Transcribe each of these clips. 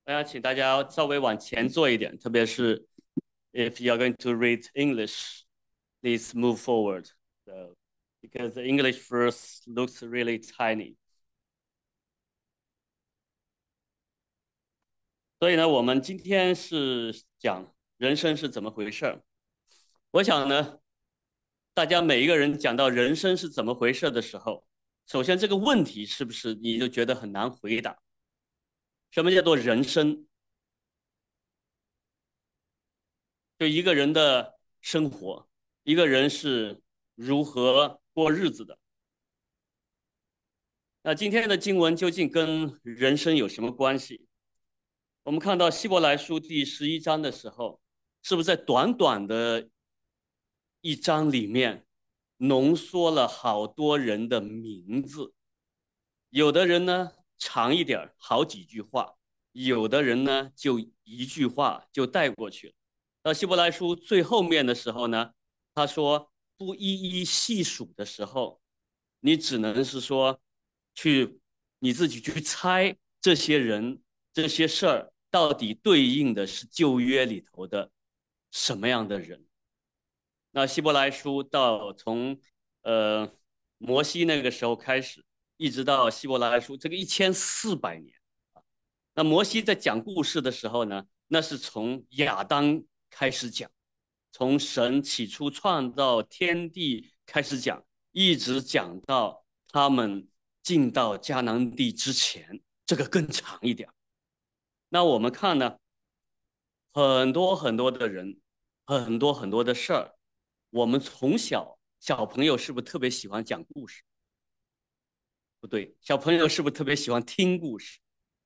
请大家稍微往前坐一点，特别是 if you are going to read English, please move forward. So, because the English verse looks really tiny. 所以呢，我们今天是讲人生是怎么回事儿。我想呢，大家每一个人讲到人生是怎么回事的时候，首先这个问题是不是你就觉得很难回答？什么叫做人生？就一个人的生活，一个人是如何过日子的。那今天的经文究竟跟人生有什么关系？我们看到希伯来书第11章的时候，是不是在短短的一章里面浓缩了好多人的名字？有的人呢长一点，好几句话；有的人呢就一句话就带过去了。到希伯来书最后面的时候呢，他说不一一细数的时候，你只能是说去你自己去猜这些人这些事儿到底对应的是旧约里头的什么样的人。那希伯来书到从呃摩西那个时候开始，一直到希伯来书这个1400年。那摩西在讲故事的时候呢，那是从亚当开始讲，从神起初创造天地开始讲，一直讲到他们进到迦南地之前，这个更长一点。那我们看呢，很多很多的人，很多很多的事儿，我们从小朋友是不是特别喜欢讲故事？不对，小朋友是不是特别喜欢听故事？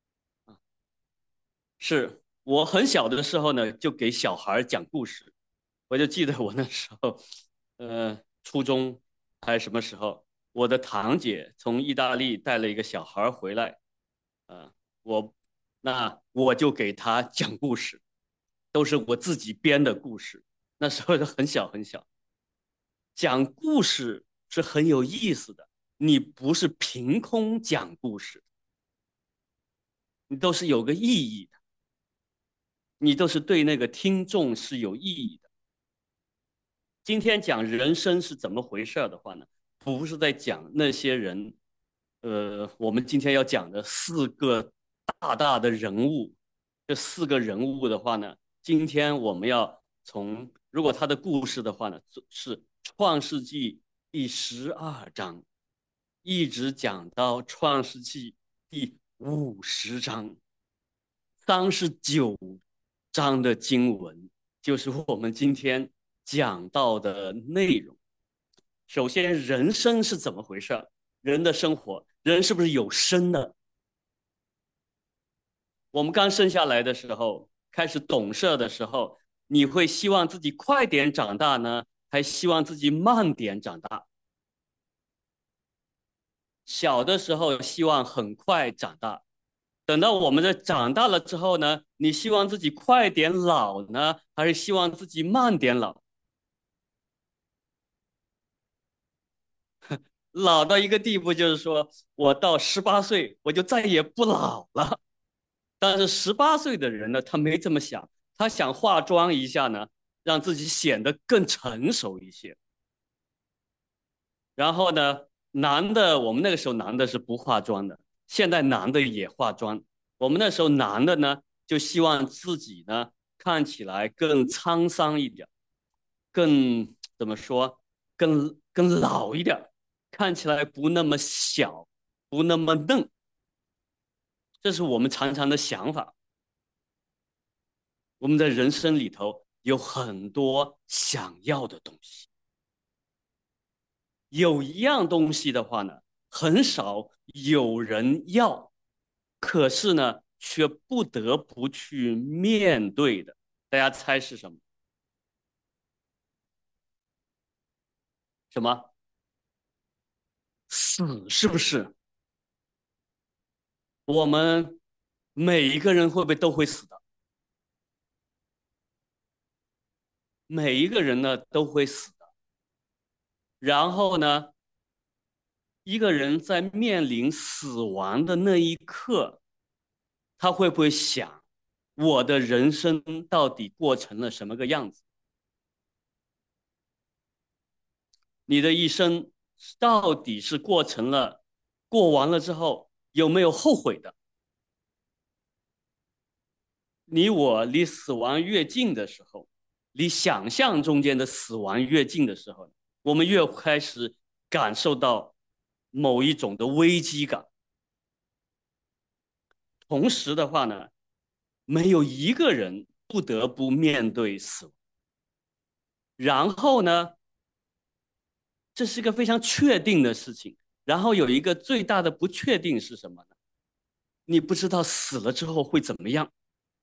是我很小的时候呢，就给小孩讲故事。我就记得我那时候，初中还是什么时候，我的堂姐从意大利带了一个小孩回来，呃，我我就给他讲故事，都是我自己编的故事。那时候很小很小，讲故事是很有意思的。你不是凭空讲故事，你都是有个意义的，你都是对那个听众是有意义的。今天讲人生是怎么回事的话呢，不是在讲那些人，我们今天要讲的四个大大的人物。这四个人物的话呢，今天我们要从如果他的故事的话呢，是创世纪第12章，一直讲到创世纪第50章。39章的经文就是我们今天讲到的内容。首先，人生是怎么回事？人的生活，人是不是有生的？我们刚生下来的时候，开始懂事的时候，你会希望自己快点长大呢，还希望自己慢点长大？小的时候希望很快长大，等到我们长大了之后呢，你希望自己快点老呢，还是希望自己慢点老？老到一个地步，就是说我到18岁我就再也不老了。但是18岁的人呢，他没这么想，他想化妆一下呢，让自己显得更成熟一些。然后呢，男的，我们那个时候男的是不化妆的，现在男的也化妆。我们那时候男的呢，就希望自己呢看起来更沧桑一点，更怎么说，更老一点，看起来不那么小，不那么嫩。这是我们常常的想法。我们的人生里头有很多想要的东西，有一样东西的话呢，很少有人要，可是呢，却不得不去面对的。大家猜是什么？什么？死是不是？我们每一个人会不会都会死的？每一个人呢都会死的。然后呢，一个人在面临死亡的那一刻，他会不会想？ 我的人生到底过成了什么个样子？你的一生到底是过完了之后有没有后悔的？你我离死亡越近的时候，离想象中间的死亡越近的时候，我们越开始感受到某一种的危机感。同时的话呢，没有一个人不得不面对死亡。然后呢，这是一个非常确定的事情。然后有一个最大的不确定是什么呢？你不知道死了之后会怎么样，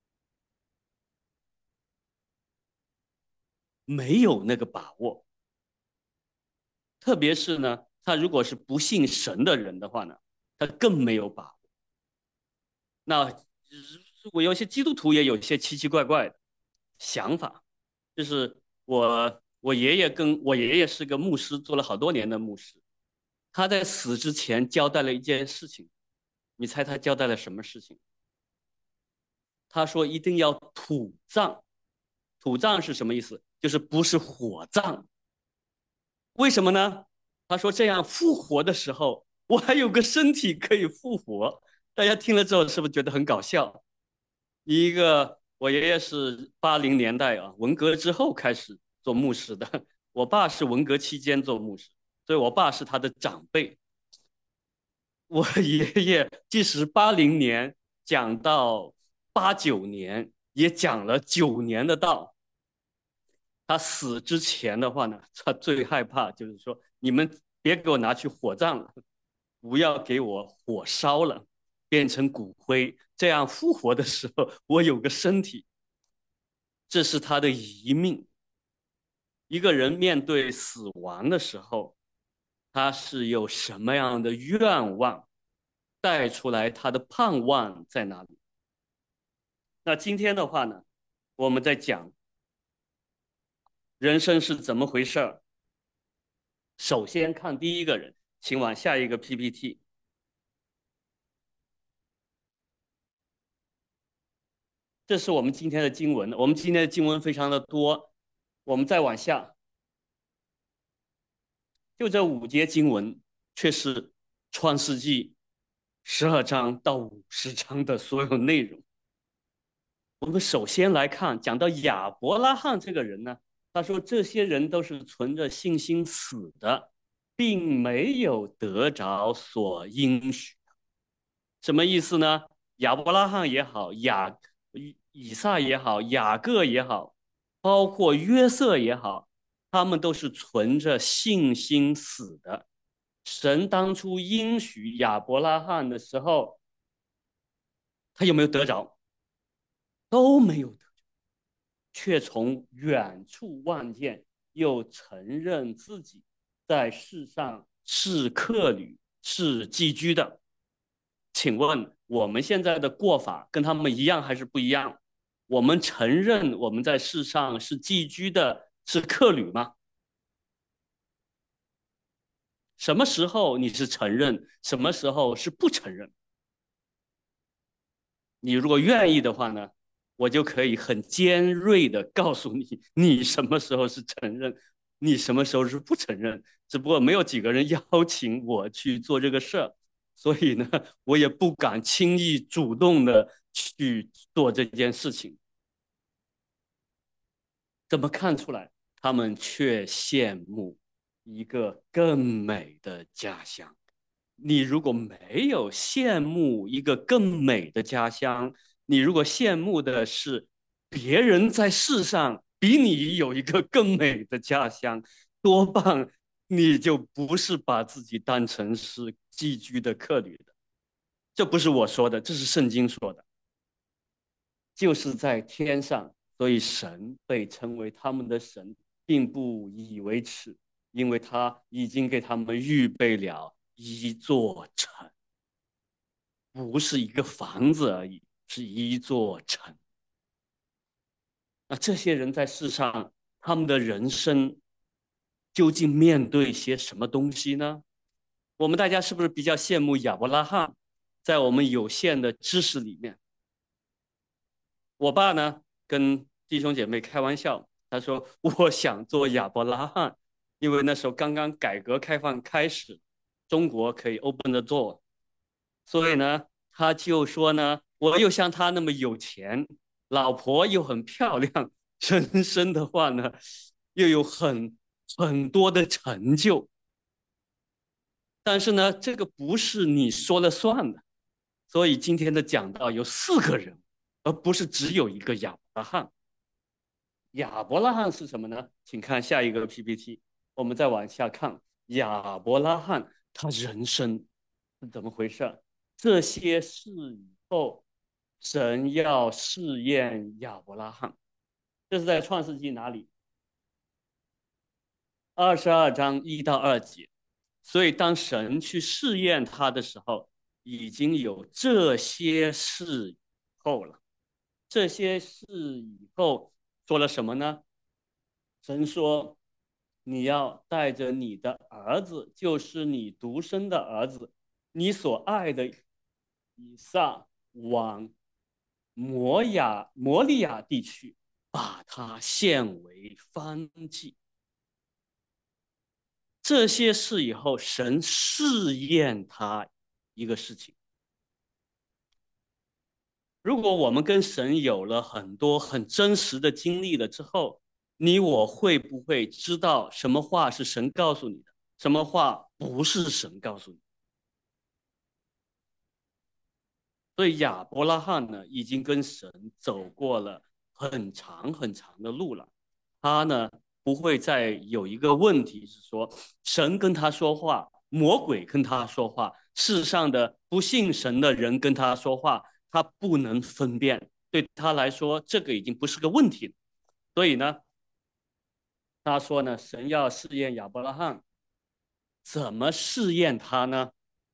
没有那个把握。特别是呢，他如果是不信神的人的话呢，他更没有把握。那我有些基督徒也有一些奇奇怪怪的想法，就是我爷爷是个牧师，做了好多年的牧师。他在死之前交代了一件事情，你猜他交代了什么事情？他说一定要土葬。土葬是什么意思？就是不是火葬。为什么呢？他说这样复活的时候，我还有个身体可以复活。大家听了之后是不是觉得很搞笑？我爷爷是80年代啊，文革之后开始做牧师的，我爸是文革期间做牧师，所以我爸是他的长辈。我爷爷即使80年讲到89年，也讲了9年的道。他死之前的话呢，他最害怕就是说，你们别给我拿去火葬了，不要给我火烧了，变成骨灰，这样复活的时候我有个身体。这是他的遗命。一个人面对死亡的时候，他是有什么样的愿望带出来，他的盼望在哪里？那今天的话呢，我们在讲人生是怎么回事儿。首先看第一个人，请往下一个 PPT。这是我们今天的经文，我们今天的经文非常的多，我们再往下，就这5节经文，却是创世纪12章到50章的所有内容。我们首先来看，讲到亚伯拉罕这个人呢，他说这些人都是存着信心死的，并没有得着所应许。什么意思呢？亚伯拉罕也好，以撒也好，雅各也好，包括约瑟也好，他们都是存着信心死的。神当初应许亚伯拉罕的时候，他有没有得着？都没有得着，却从远处望见，又承认自己在世上是客旅，是寄居的。请问我们现在的过法跟他们一样还是不一样？我们承认我们在世上是寄居的，是客旅吗？什么时候你是承认，什么时候是不承认？你如果愿意的话呢，我就可以很尖锐的告诉你，你什么时候是承认，你什么时候是不承认。只不过没有几个人邀请我去做这个事儿，所以呢，我也不敢轻易主动的去做这件事情。怎么看出来？他们却羡慕一个更美的家乡。你如果没有羡慕一个更美的家乡，你如果羡慕的是别人在世上比你有一个更美的家乡，多半你就不是把自己当成是寄居的客旅的。这不是我说的，这是圣经说的。就是在天上，所以神被称为他们的神，并不以为耻，因为他已经给他们预备了一座城，不是一个房子而已，是一座城。那这些人在世上，他们的人生究竟面对些什么东西呢？我们大家是不是比较羡慕亚伯拉罕？在我们有限的知识里面， 我爸呢跟弟兄姐妹开玩笑，他说我想做亚伯拉罕，因为那时候刚刚改革开放开始，中国可以 open the door，所以呢，他就说呢，我又像他那么有钱，老婆又很漂亮，人生的话呢，又有很多的成就，但是呢，这个不是你说了算的。所以今天的讲到有4个人，而不是只有一个亚伯拉罕。亚伯拉罕是什么呢？请看下一个 PPT，我们再往下看。亚伯拉罕他人生是怎么回事？这些事以后，神要试验亚伯拉罕，这是在创世纪哪里？22章1到2节。所以当神去试验他的时候，已经有这些事以后了。这些事以后说了什么呢？神说：“你要带着你的儿子，就是你独生的儿子，你所爱的以撒，往摩利亚地区，把他献为燔祭。”这些事以后，神试验他一个事情。如果我们跟神有了很多很真实的经历了之后，你我会不会知道什么话是神告诉你的，什么话不是神告诉你？所以亚伯拉罕呢，已经跟神走过了很长很长的路了。他呢，不会再有一个问题是说，神跟他说话，魔鬼跟他说话，世上的不信神的人跟他说话，他不能分辨。对他来说，这个已经不是个问题了。所以呢，他说呢，神要试验亚伯拉罕，怎么试验他呢？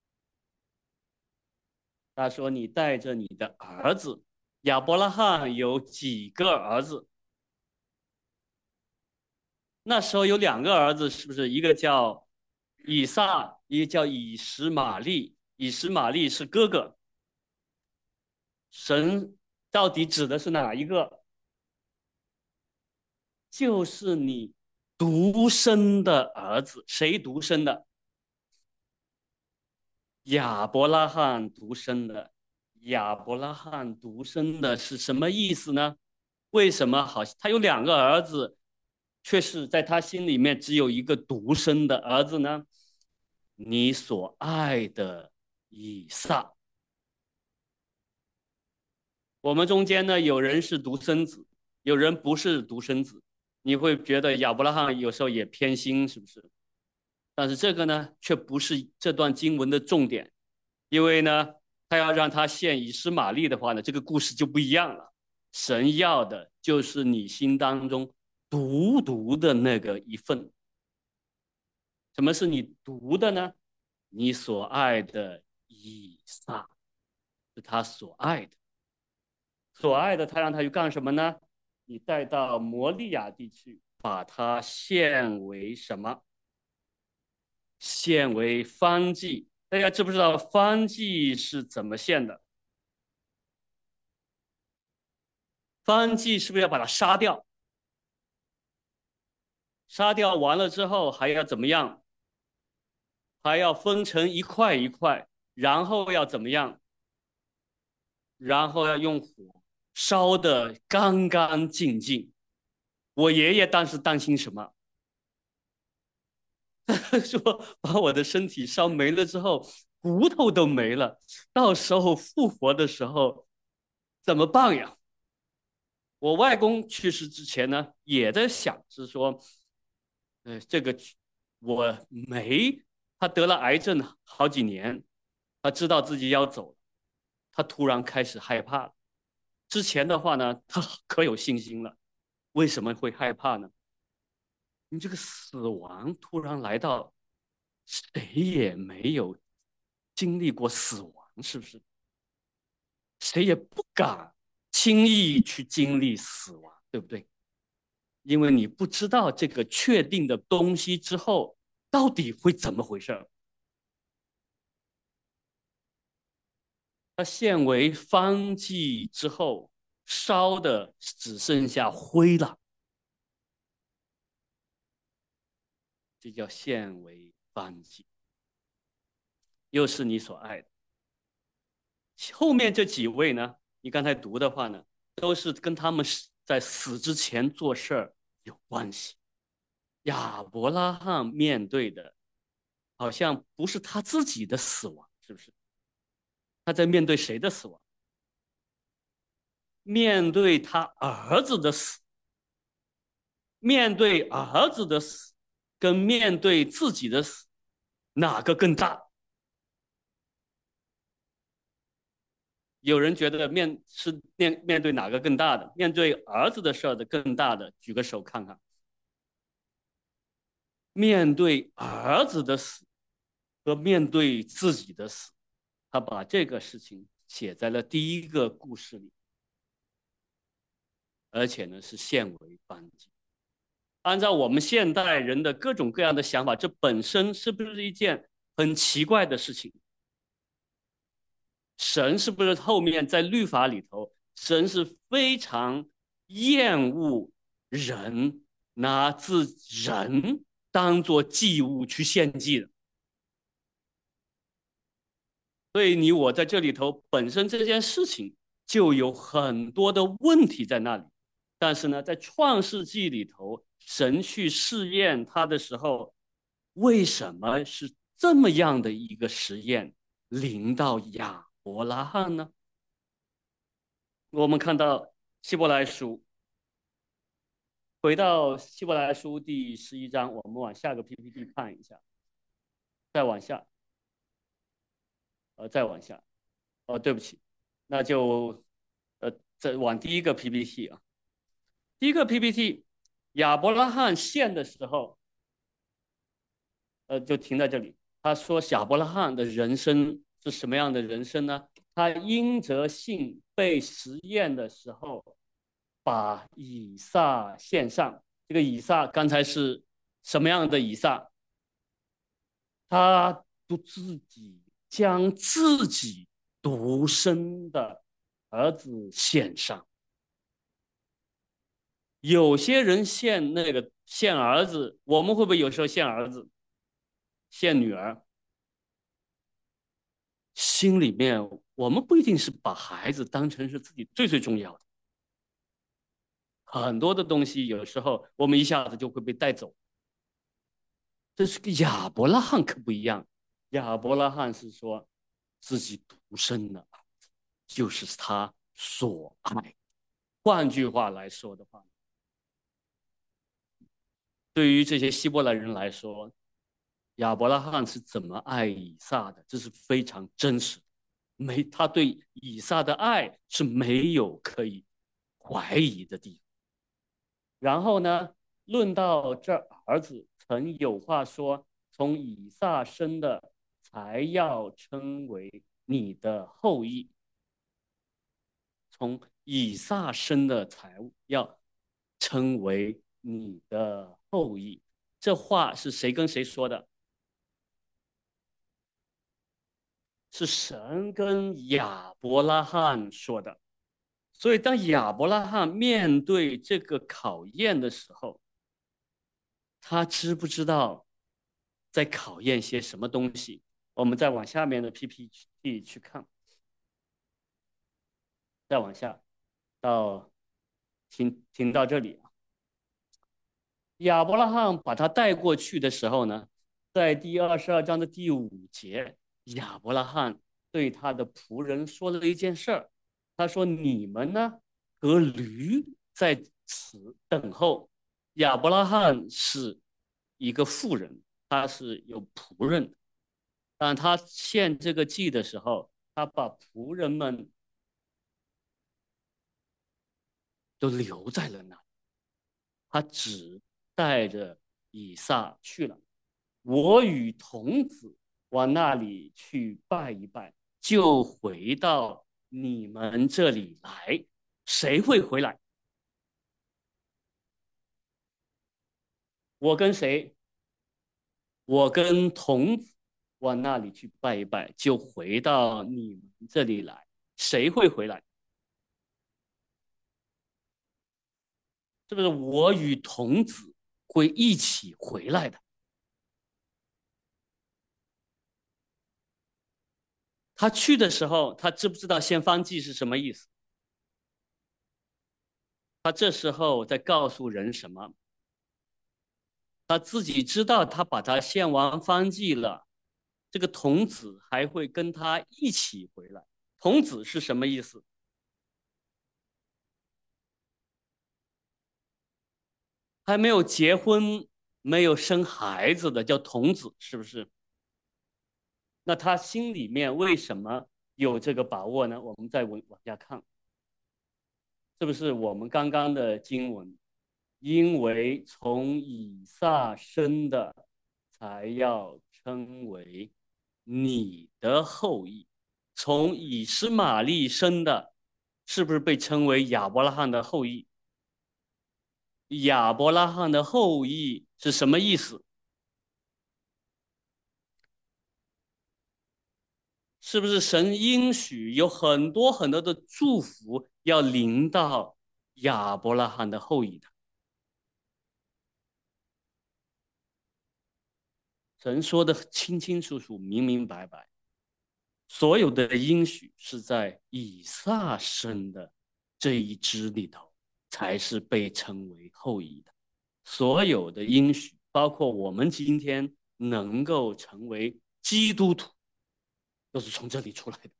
他说：“你带着你的儿子。”亚伯拉罕有几个儿子？那时候有2个儿子，是不是？一个叫以撒，一个叫以实玛利。以实玛利是哥哥。神到底指的是哪一个？就是你独生的儿子。谁独生的？亚伯拉罕独生的。亚伯拉罕独生的是什么意思呢？为什么好？他有2个儿子，却是在他心里面只有一个独生的儿子呢？你所爱的以撒。我们中间呢，有人是独生子，有人不是独生子。你会觉得亚伯拉罕有时候也偏心，是不是？但是这个呢，却不是这段经文的重点，因为呢，他要让他献以实玛利的话呢，这个故事就不一样了。神要的就是你心当中独的那个一份。什么是你独的呢？你所爱的以撒是他所爱的，所爱的他让他去干什么呢？你带到摩利亚地区，把它献为什么？献为燔祭。大家知不知道燔祭是怎么献的？燔祭是不是要把它杀掉？杀掉完了之后还要怎么样？还要分成一块一块，然后要怎么样？然后要用火烧得干干净净。我爷爷当时担心什么？说把我的身体烧没了之后，骨头都没了，到时候复活的时候怎么办呀？我外公去世之前呢，也在想，是说，这个我没，他得了癌症好几年，他知道自己要走，他突然开始害怕了。之前的话呢，他可有信心了，为什么会害怕呢？你这个死亡突然来到，谁也没有经历过死亡，是不是？谁也不敢轻易去经历死亡，对不对？因为你不知道这个确定的东西之后到底会怎么回事。它现为方剂之后， 烧的只剩下灰了，这叫献为燔祭，又是你所爱的。后面这几位呢，你刚才读的话呢，都是跟他们在死之前做事儿有关系。亚伯拉罕面对的，好像不是他自己的死亡，是不是？他在面对谁的死亡？面对他儿子的死，面对儿子的死，跟面对自己的死，哪个更大？有人觉得面对哪个更大的？面对儿子的事儿的更大的，举个手看看。面对儿子的死和面对自己的死，他把这个事情写在了第一个故事里，而且呢是献为燔祭。按照我们现代人的各种各样的想法，这本身是不是一件很奇怪的事情？神是不是后面在律法里头，神是非常厌恶人拿人当做祭物去献祭的？所以你我在这里头本身这件事情就有很多的问题在那里。但是呢，在创世纪里头，神去试验他的时候，为什么是这么样的一个实验临到亚伯拉罕呢？我们看到希伯来书，回到希伯来书第11章，我们往下个 PPT 看一下，再往下，再往下，对不起，那就再往第一个 PPT 啊，第一个 PPT，亚伯拉罕献的时候，就停在这里。他说亚伯拉罕的人生是什么样的人生呢？他因着信被实验的时候，把以撒献上。这个以撒刚才是什么样的以撒？他自己将自己独生的儿子献上。有些人献儿子，我们会不会有时候献儿子、献女儿？心里面我们不一定是把孩子当成是自己最重要的，很多的东西有时候我们一下子就会被带走。这是个亚伯拉罕可不一样，亚伯拉罕是说自己独生的儿子就是他所爱。换句话来说的话，对于这些希伯来人来说，亚伯拉罕是怎么爱以撒的，这是非常真实的。他对以撒的爱是没有可以怀疑的地方。然后呢，论到这儿子，曾有话说：从以撒生的，才要称为你的后裔；从以撒生的，才要称为你的后裔。这话是谁跟谁说的？是神跟亚伯拉罕说的。所以，当亚伯拉罕面对这个考验的时候，他知不知道在考验些什么东西？我们再往下面的 PPT 去看，再往下到停到这里。亚伯拉罕把他带过去的时候呢，在第22章的第5节，亚伯拉罕对他的仆人说了一件事儿。他说：“你们呢，和驴在此等候。”亚伯拉罕是一个妇人，他是有仆人的，但他献这个祭的时候，他把仆人们都留在了那里，他只带着以撒去了。我与童子往那里去拜一拜，就回到你们这里来。谁会回来？我跟谁？我跟童子往那里去拜一拜，就回到你们这里来。谁会回来？ 是不是我与童子会一起回来的？他去的时候，他知不知道献方济是什么意思？他这时候在告诉人什么？他自己知道，他把他献完方济了，这个童子还会跟他一起回来。童子是什么意思？还没有结婚、没有生孩子的叫童子，是不是？那他心里面为什么有这个把握呢？我们再往下看，是不是我们刚刚的经文？因为从以撒生的，才要称为你的后裔；从以实玛利生的，是不是被称为亚伯拉罕的后裔？亚伯拉罕的后裔是什么意思？是不是神应许有很多很多的祝福要临到亚伯拉罕的后裔的？神说的清清楚楚、明明白白，所有的应许是在以撒生的这一支里头，才是被称为后裔的。所有的应许，包括我们今天能够成为基督徒，都是从这里出来的。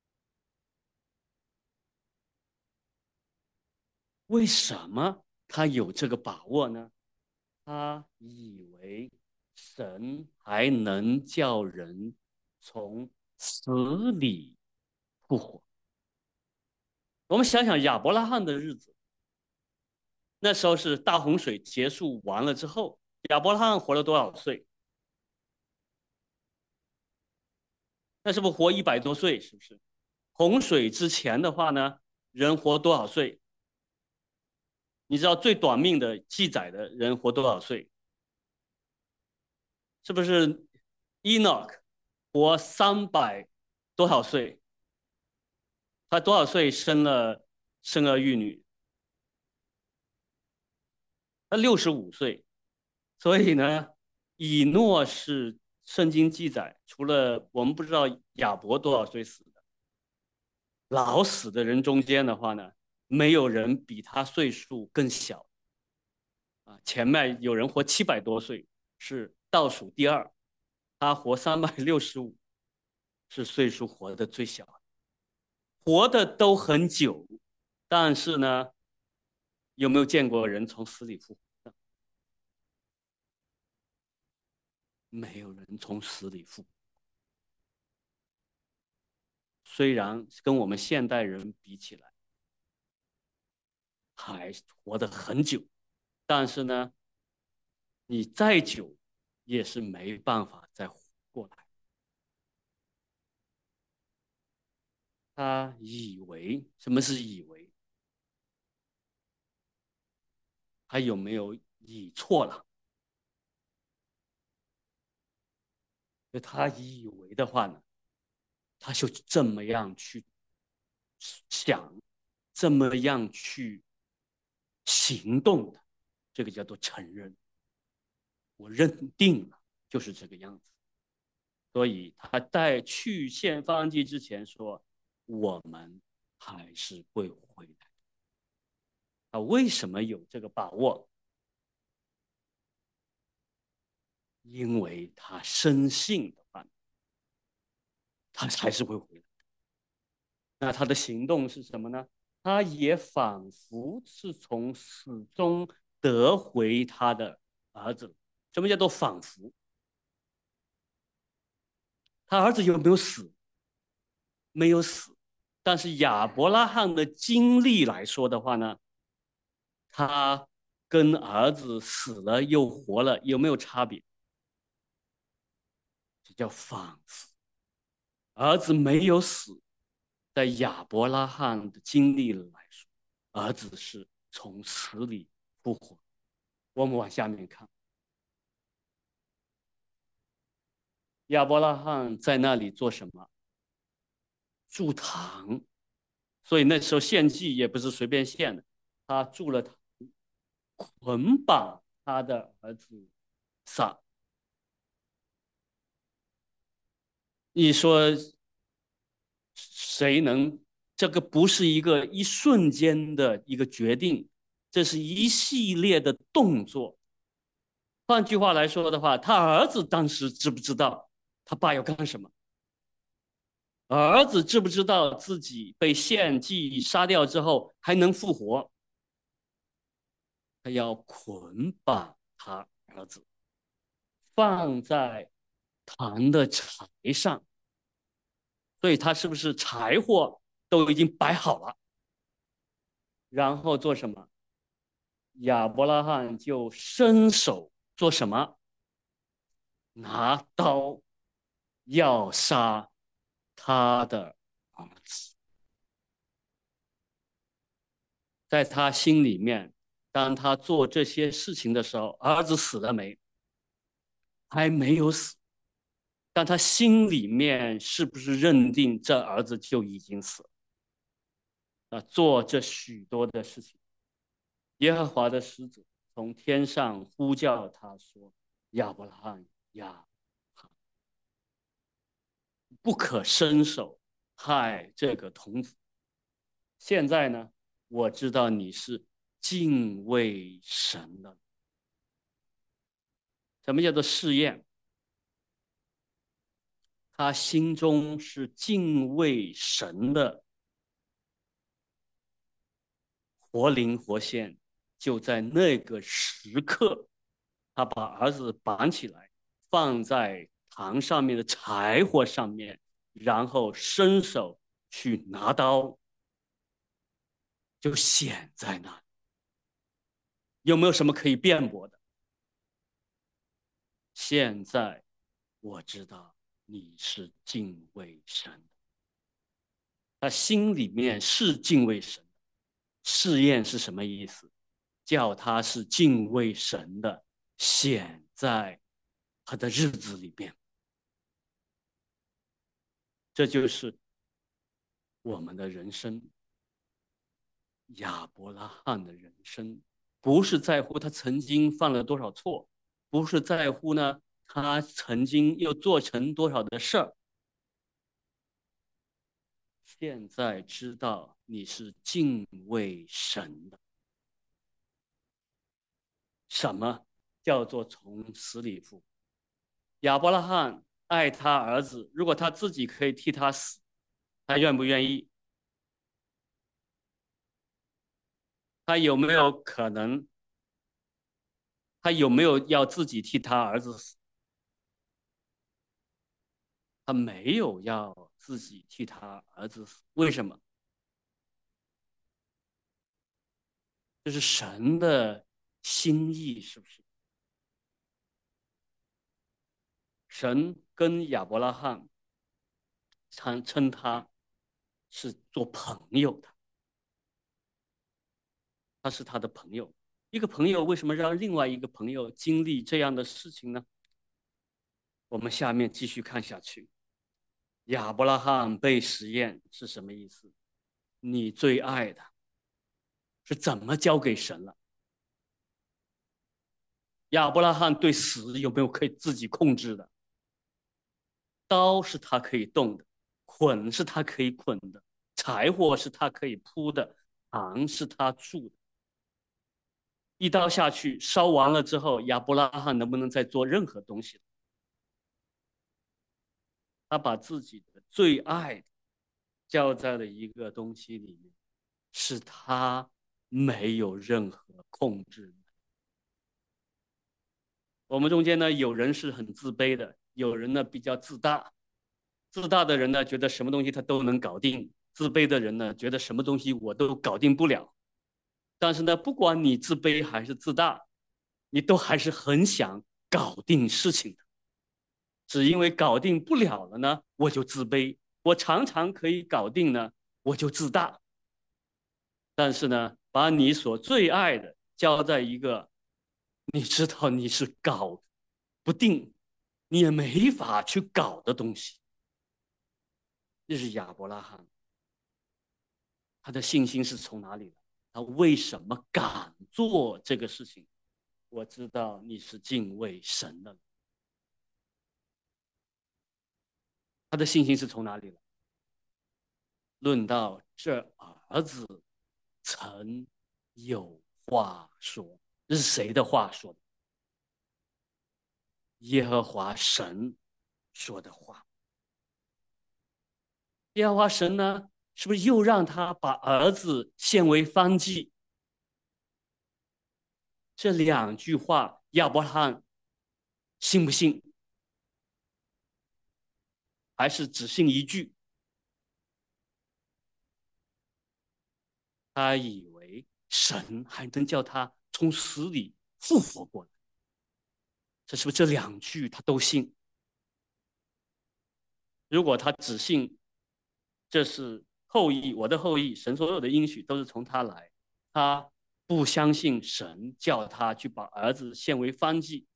为什么他有这个把握呢？他以为神还能叫人从死里复活。我们想想亚伯拉罕的日子，那时候是大洪水结束完了之后，亚伯拉罕活了多少岁？那是不是活100多岁？是不是？洪水之前的话呢，人活多少岁？你知道最短命的记载的人活多少岁？是不是 Enoch 活300多少岁？他多少岁生儿育女？他65岁。所以呢，以诺是圣经记载，除了我们不知道亚伯多少岁死的，老死的人中间的话呢，没有人比他岁数更小啊。前面有人活700多岁，是倒数第二，他活365，是岁数活得最小，活的都很久，但是呢，有没有见过人从死里复活？没有人从死里复活。虽然跟我们现代人比起来还活得很久，但是呢，你再久也是没办法再活过来。他以为什么是以为？他有没有以错了？他以为的话呢，他就这么样去想，这么样去行动的，这个叫做承认。我认定了，就是这个样子。所以他在去献方济之前说，我们还是会回来。他为什么有这个把握？因为他深信的话，他还是会回来。那他的行动是什么呢？他也仿佛是从死中得回他的儿子。什么叫做仿佛？他儿子有没有死？没有死。但是亚伯拉罕的经历来说的话呢，他跟儿子死了又活了，有没有差别？这叫仿佛。儿子没有死，在亚伯拉罕的经历来说，儿子是从死里复活。我们往下面看，亚伯拉罕在那里做什么？筑堂。所以那时候献祭也不是随便献的，他筑了堂， 捆绑他的儿子撒。你说谁能？这个不是一个一瞬间的一个决定，这是一系列的动作。换句话来说的话，他儿子当时知不知道他爸要干什么？儿子知不知道自己被献祭杀掉之后还能复活？他要捆绑他儿子，放在坛的柴上，所以他是不是柴火都已经摆好了？然后做什么？亚伯拉罕就伸手做什么？拿刀要杀他的儿子。在他心里面，当他做这些事情的时候，儿子死了没？还没有死。但他心里面是不是认定这儿子就已经死了？做这许多的事情，耶和华的使者从天上呼叫他说：“亚伯拉罕呀，不可伸手害这个童子。现在呢，我知道你是敬畏神的。什么叫做试验？他心中是敬畏神的活灵活现。就在那个时刻，他把儿子绑起来，放在堂上面的柴火上面，然后伸手去拿刀，就显在那里。有没有什么可以辩驳的？现在我知道你是敬畏神的，他心里面是敬畏神的。试验是什么意思？叫他是敬畏神的，显在他的日子里边。这就是我们的人生。亚伯拉罕的人生，不是在乎他曾经犯了多少错，不是在乎呢他曾经又做成多少的事儿。现在知道你是敬畏神的。什么叫做从死里复活？亚伯拉罕爱他儿子，如果他自己可以替他死，他愿不愿意？他有没有可能？他有没有要自己替他儿子死？他没有要自己替他儿子死。为什么？这是神的心意，是不是？神跟亚伯拉罕称他是做朋友的，他是他的朋友。一个朋友为什么让另外一个朋友经历这样的事情呢？我们下面继续看下去。亚伯拉罕被实验是什么意思？你最爱的是怎么交给神了？亚伯拉罕对死有没有可以自己控制的？刀是他可以动的，捆是他可以捆的，柴火是他可以铺的，糖是他铸的。一刀下去，烧完了之后，亚伯拉罕能不能再做任何东西？他把自己的最爱的交在了一个东西里面，是他没有任何控制的。我们中间呢，有人是很自卑的，有人呢比较自大。自大的人呢，觉得什么东西他都能搞定；自卑的人呢，觉得什么东西我都搞定不了。但是呢，不管你自卑还是自大，你都还是很想搞定事情的。只因为搞定不了了呢，我就自卑；我常常可以搞定呢，我就自大。但是呢，把你所最爱的交在一个你知道你是搞不定，你也没法去搞的东西，这是亚伯拉罕，他的信心是从哪里来？ 他为什么敢做这个事情？我知道你是敬畏神的。他的信心是从哪里来？论到这儿子曾有话说，这是谁的话说的？耶和华神说的话。耶和华神呢，是不是又让他把儿子献为燔祭？这两句话，亚伯拉罕信不信？还是只信一句？他以为神还能叫他从死里复活过来，这是不是这两句他都信？如果他只信这是后裔，我的后裔，神所有的应许都是从他来，他不相信神叫他去把儿子献为燔祭，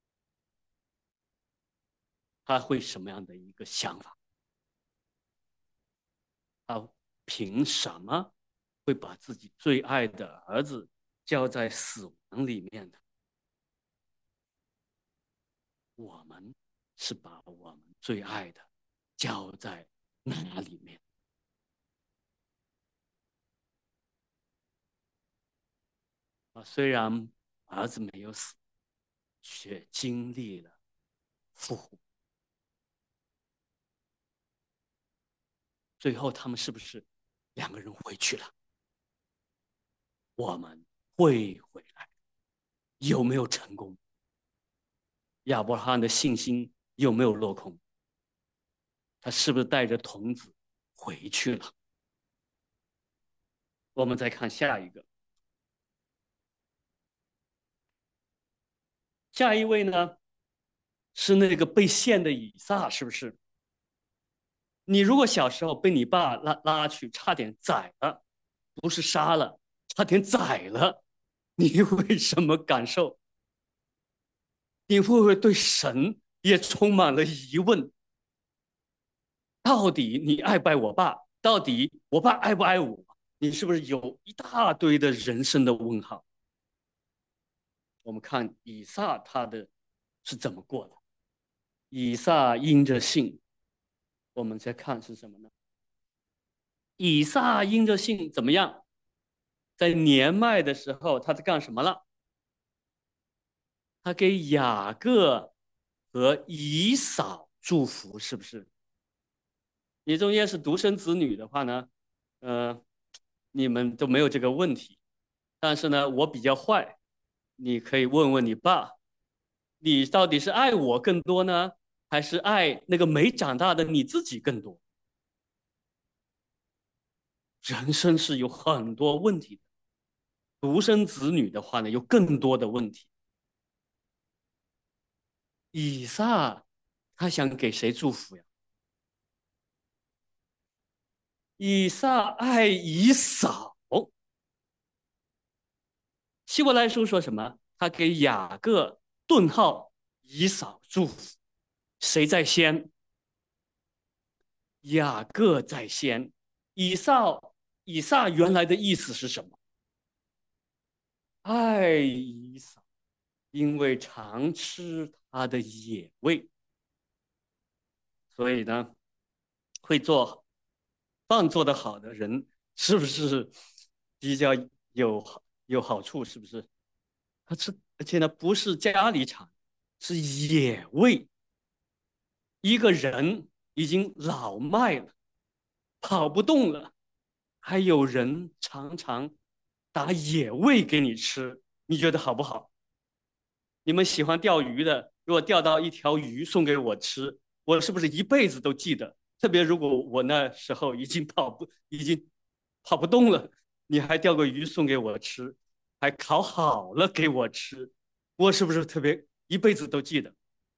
他会什么样的一个想法？他凭什么会把自己最爱的儿子交在死亡里面的？我们是把我们最爱的交在哪里面？虽然儿子没有死，却经历了复活。最后他们是不是两个人回去了？我们会回来，有没有成功？亚伯拉罕的信心有没有落空？他是不是带着童子回去了？我们再看下一个，下一位呢是那个被献的以撒，是不是？你如果小时候被你爸拉去，差点宰了，不是杀了，差点宰了，你会什么感受？你会不会对神也充满了疑问？到底你爱不爱我爸？到底我爸爱不爱我？你是不是有一大堆的人生的问号？我们看以撒他的是怎么过的？以撒因着信，我们再看是什么呢？以撒因着信怎么样？在年迈的时候，他在干什么了？他给雅各和以扫祝福，是不是？你中间是独生子女的话呢，呃，你们都没有这个问题。但是呢，我比较坏，你可以问问你爸，你到底是爱我更多呢，还是爱那个没长大的你自己更多？人生是有很多问题的，独生子女的话呢，有更多的问题。以撒他想给谁祝福呀？以撒爱以扫。希伯来书说什么？他给雅各顿号以扫祝福，谁在先？雅各在先。以撒原来的意思是什么？爱以扫，因为常吃他的野味，所以呢，会做饭做得好的人，是不是比较有好处？是不是？他吃，而且呢，不是家里产，是野味。一个人已经老迈了，跑不动了，还有人常常打野味给你吃，你觉得好不好？你们喜欢钓鱼的，如果钓到一条鱼送给我吃，我是不是一辈子都记得？特别如果我那时候已经跑不动了，你还钓个鱼送给我吃，还烤好了给我吃，我是不是特别一辈子都记得？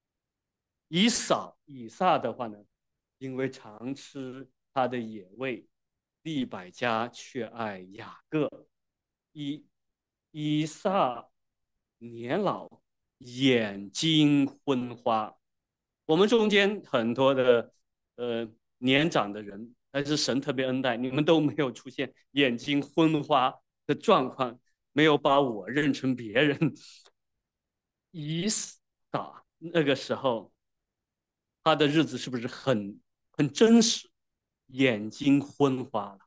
以撒的话呢，因为常吃他的野味，利百加却爱雅各。以以撒年老，眼睛昏花。我们中间很多的年长的人，但是神特别恩待，你们都没有出现眼睛昏花， 的状况，没有把我认成别人。以撒那个时候他的日子是不是很真实？眼睛昏花了，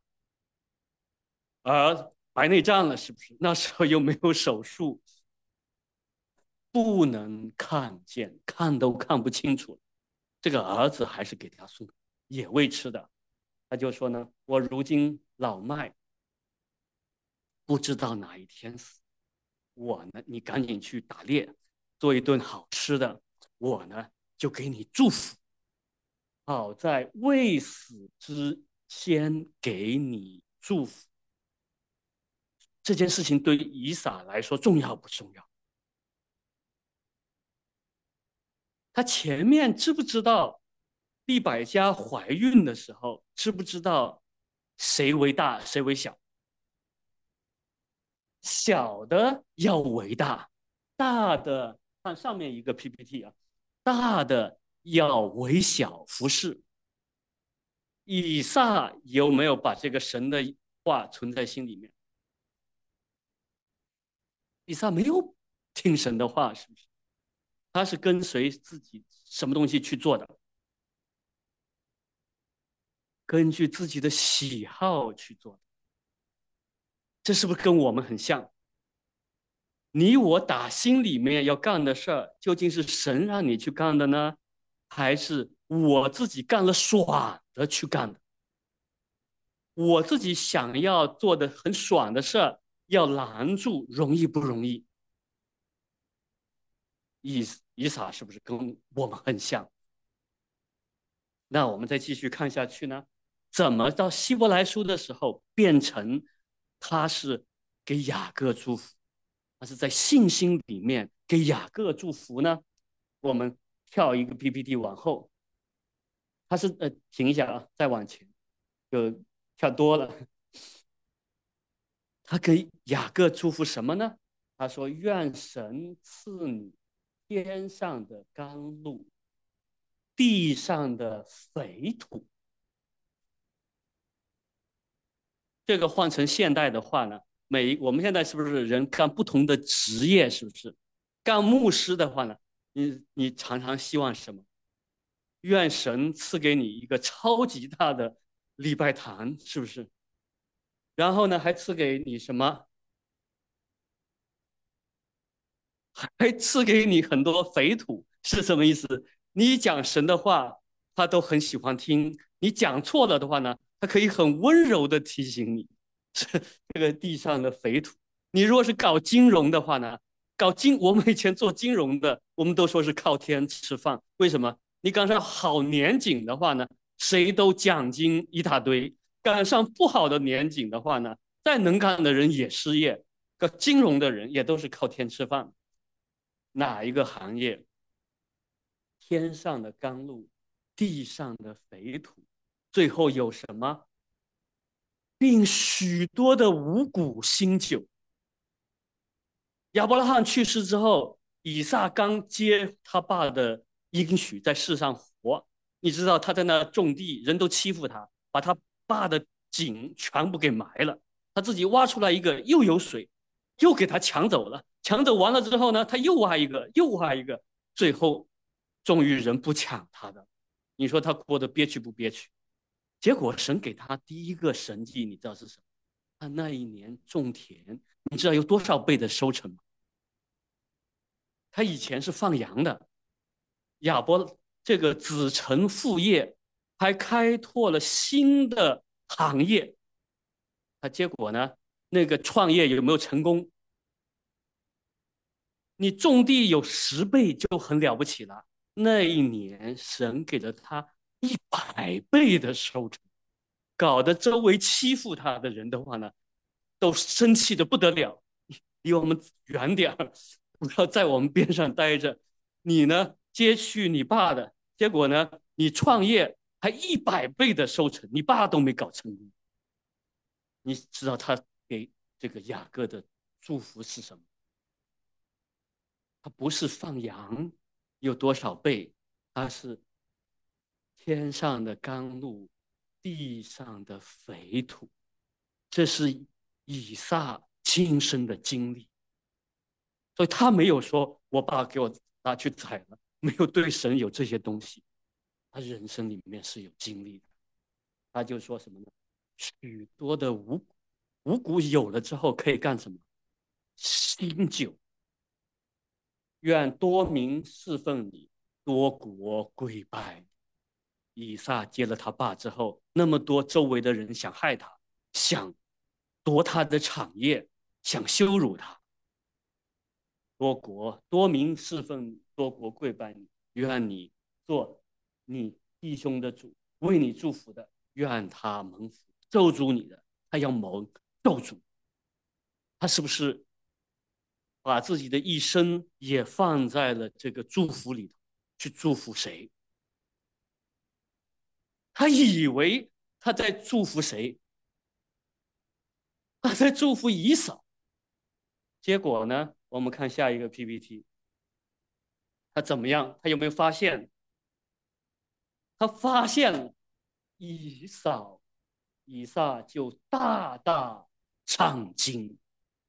而白内障了，是不是？那时候又没有手术，不能看见，看都看不清楚。这个儿子还是给他送野味吃的。他就说呢，我如今老迈，不知道哪一天死。我呢，你赶紧去打猎，做一顿好吃的。我呢，就给你祝福，好在未死之先给你祝福。这件事情对以撒来说重要不重要？他前面知不知道利百加怀孕的时候，知不知道谁为大谁为小？小的要为大，大的看上面一个 PPT 啊，大的要为小服侍。以撒有没有把这个神的话存在心里面？以撒没有听神的话，是不是？他是跟随自己什么东西去做的？根据自己的喜好去做的。这是不是跟我们很像？你我打心里面要干的事儿，究竟是神让你去干的呢，还是我自己干了爽的去干的？我自己想要做的很爽的事儿，要拦住，容易不容易？以撒是不是跟我们很像？那我们再继续看下去呢？怎么到希伯来书的时候变成他是给雅各祝福，他是在信心里面给雅各祝福呢？我们跳一个 PPT 往后，他是停一下啊，再往前就跳多了。他给雅各祝福什么呢？他说：“愿神赐你天上的甘露，地上的肥土。”这个换成现代的话呢，我们现在是不是人干不同的职业？是不是？干牧师的话呢，你常常希望什么？愿神赐给你一个超级大的礼拜堂，是不是？然后呢，还赐给你什么？还赐给你很多肥土，是什么意思？你讲神的话，他都很喜欢听；你讲错了的话呢，他可以很温柔的提醒你，这个地上的肥土。你如果是搞金融的话呢，我们以前做金融的，我们都说是靠天吃饭。为什么？你赶上好年景的话呢，谁都奖金一大堆；赶上不好的年景的话呢，再能干的人也失业。搞金融的人也都是靠天吃饭。哪一个行业？天上的甘露，地上的肥土，最后有什么？并许多的五谷新酒。亚伯拉罕去世之后，以撒刚接他爸的应许，在世上活。你知道他在那种地，人都欺负他，把他爸的井全部给埋了。他自己挖出来一个，又有水，又给他抢走了。抢走完了之后呢，他又挖一个，又挖一个，最后终于人不抢他的。你说他过得憋屈不憋屈？结果神给他第一个神迹，你知道是什么？他那一年种田，你知道有多少倍的收成吗？他以前是放羊的，这个子承父业，还开拓了新的行业。他结果呢，那个创业有没有成功？你种地有10倍就很了不起了。那一年，神给了他100倍的收成，搞得周围欺负他的人的话呢，都生气的不得了。离我们远点儿，不要在我们边上待着。你呢，接续你爸的，结果呢，你创业还100倍的收成，你爸都没搞成功。你知道他给这个雅各的祝福是什么？他不是放羊有多少倍，他是天上的甘露，地上的肥土。这是以撒亲身的经历，所以他没有说我爸给我拿去宰了，没有对神有这些东西，他人生里面是有经历的。他就说什么呢？许多的五谷有了之后可以干什么？新酒，愿多民侍奉你，多国跪拜。以撒接了他爸之后，那么多周围的人想害他，想夺他的产业，想羞辱他。多国多民侍奉你，多国跪拜你。愿你做你弟兄的主，为你祝福的，愿他蒙福；咒诅你的，他要蒙咒诅。他是不是把自己的一生也放在了这个祝福里头，去祝福谁？他以为他在祝福谁？他在祝福以扫。结果呢？我们看下一个 PPT，他怎么样？他有没有发现？他发现了以扫，以撒就大大震惊，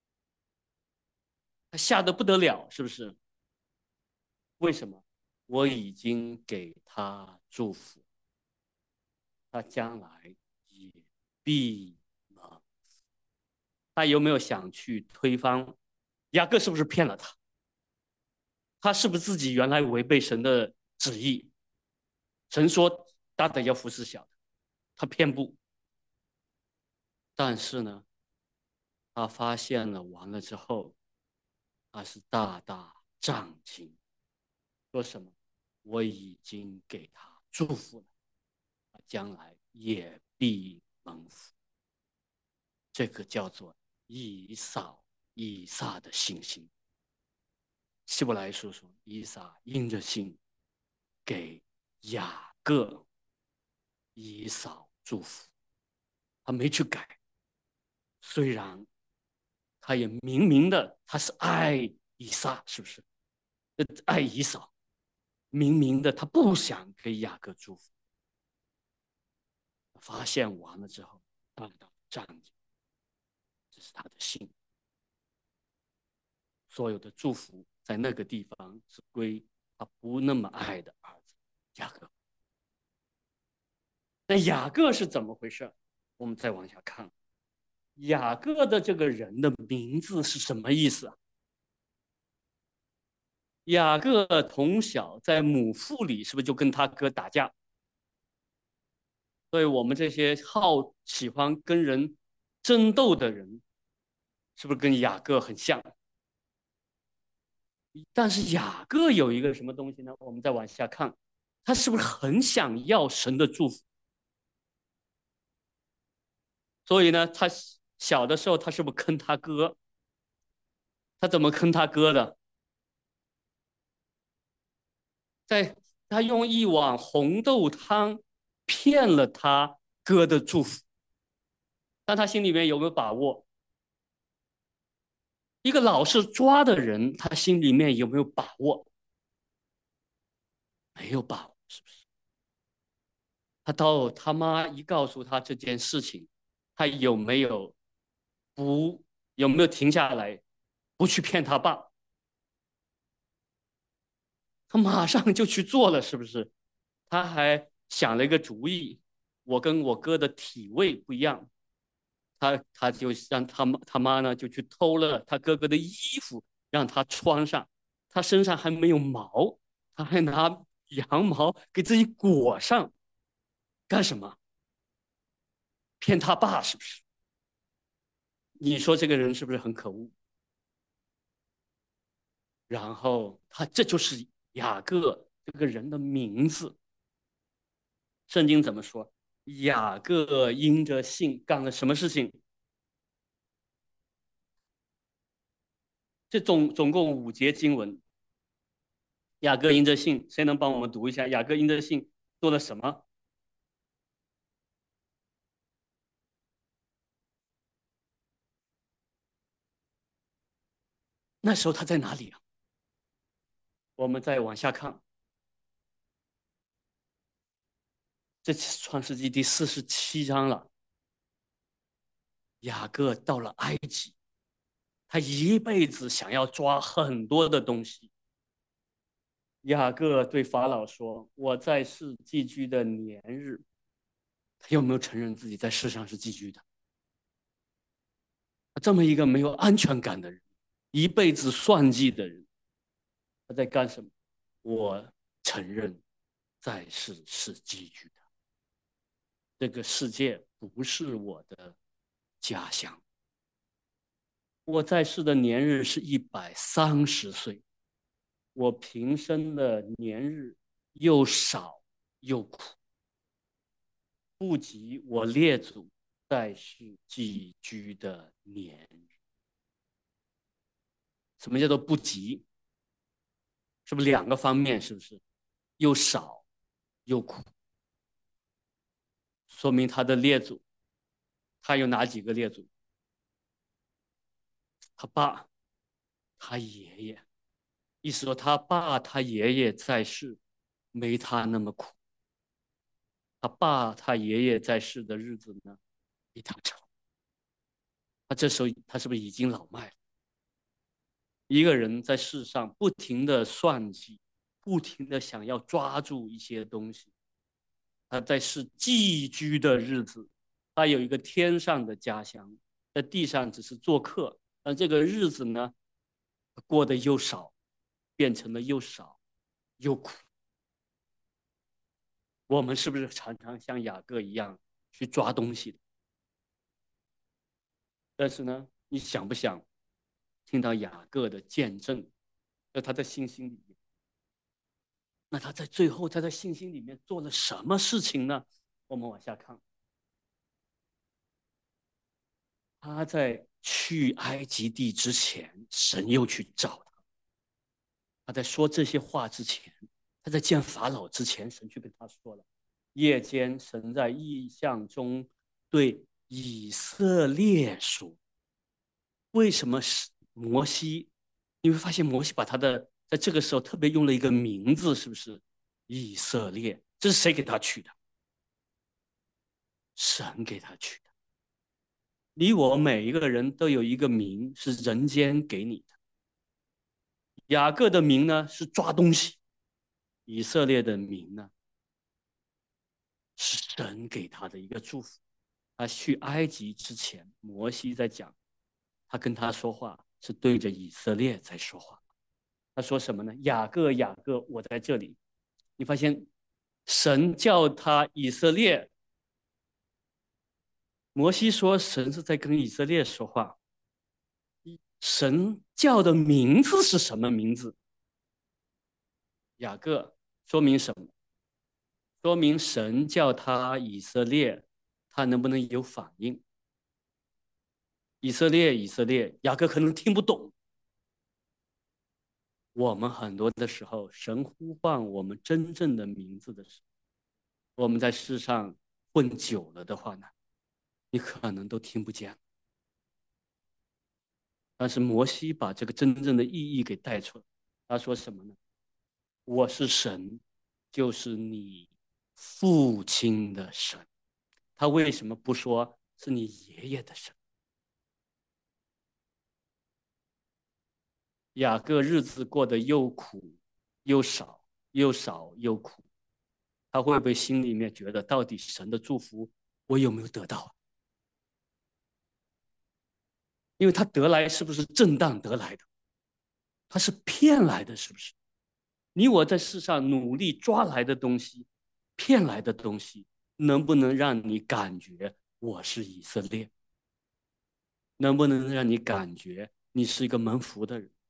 他吓得不得了，是不是？为什么？我已经给他祝福，他将来也必蒙。他有没有想去推翻雅各？是不是骗了他？他是不是自己原来违背神的旨意？神说大的要服侍小的，他偏不。但是呢，他发现了完了之后，他是大大震惊，说什么？我已经给他祝福了，他将来也必蒙福。这个叫做以撒的信心。希伯来书说，以撒因着信给雅各、以扫祝福，他没去改。虽然他也明明的他是爱以撒，是不是？爱以扫，明明的他不想给雅各祝福。发现完了之后，大大站起，这是他的信。所有的祝福在那个地方是归他不那么爱的儿子雅各。那雅各是怎么回事？我们再往下看，雅各的这个人的名字是什么意思啊？雅各从小在母腹里，是不是就跟他哥打架？所以我们这些喜欢跟人争斗的人，是不是跟雅各很像？但是雅各有一个什么东西呢？我们再往下看，他是不是很想要神的祝福？所以呢，他小的时候他是不是坑他哥？他怎么坑他哥的？在他用一碗红豆汤骗了他哥的祝福，但他心里面有没有把握？一个老是抓的人，他心里面有没有把握？没有把握，是不是？他到他妈一告诉他这件事情，他不有没有停下来，不去骗他爸？他马上就去做了，是不是？他还想了一个主意，我跟我哥的体位不一样，他就让他妈呢就去偷了他哥哥的衣服，让他穿上，他身上还没有毛，他还拿羊毛给自己裹上，干什么？骗他爸是不是？你说这个人是不是很可恶？然后这就是雅各这个人的名字。圣经怎么说？雅各因着信干了什么事情？这总共5节经文。雅各因着信，谁能帮我们读一下？雅各因着信做了什么？那时候他在哪里啊？我们再往下看，这创世纪第47章了。 雅各到了埃及，他一辈子想要抓很多的东西。雅各对法老说：“我在世寄居的年日。”他有没有承认自己在世上是寄居的？这么一个没有安全感的人，一辈子算计的人，他在干什么？我承认在世是寄居的，这个世界不是我的家乡。我在世的年日是130岁，我平生的年日又少又苦，不及我列祖在世寄居的年日。什么叫做不及？是不是两个方面？是不是又少又苦？说明他的列祖，他有哪几个列祖？他爸、他爷爷，意思说他爸、他爷爷在世没他那么苦。他爸、他爷爷在世的日子呢，比他长。他这时候他是不是已经老迈了？一个人在世上不停的算计，不停的想要抓住一些东西。他在世寄居的日子，他有一个天上的家乡，在地上只是做客。但这个日子呢，过得又少，变成了又少又苦。我们是不是常常像雅各一样去抓东西？但是呢，你想不想听到雅各的见证？在他的信心里面，那他在最后他在信心里面做了什么事情呢？我们往下看，他在去埃及地之前，神又去找他。他在说这些话之前，他在见法老之前，神去跟他说了。夜间，神在异象中对以色列说：“为什么是摩西？你会发现摩西把他的在这个时候特别用了一个名字，是不是？以色列，这是谁给他取的？神给他取的。你我每一个人都有一个名，是人间给你的。雅各的名呢是抓东西，以色列的名呢是神给他的一个祝福。他去埃及之前，摩西在讲，他跟他说话是对着以色列在说话。他说什么呢？雅各，雅各，我在这里。你发现神叫他以色列，摩西说神是在跟以色列说话。神叫的名字是什么名字？雅各，说明什么？说明神叫他以色列，他能不能有反应？以色列，以色列，雅各可能听不懂。我们很多的时候，神呼唤我们真正的名字的时候，我们在世上混久了的话呢，你可能都听不见。但是摩西把这个真正的意义给带出来，他说什么呢？我是神，就是你父亲的神。他为什么不说是你爷爷的神？雅各日子过得又苦又少，又少又苦，他会不会心里面觉得，到底神的祝福我有没有得到？因为他得来是不是正当得来的？他是骗来的，是不是？你我在世上努力抓来的东西，骗来的东西，能不能让你感觉我是以色列？能不能让你感觉你是一个蒙福的人？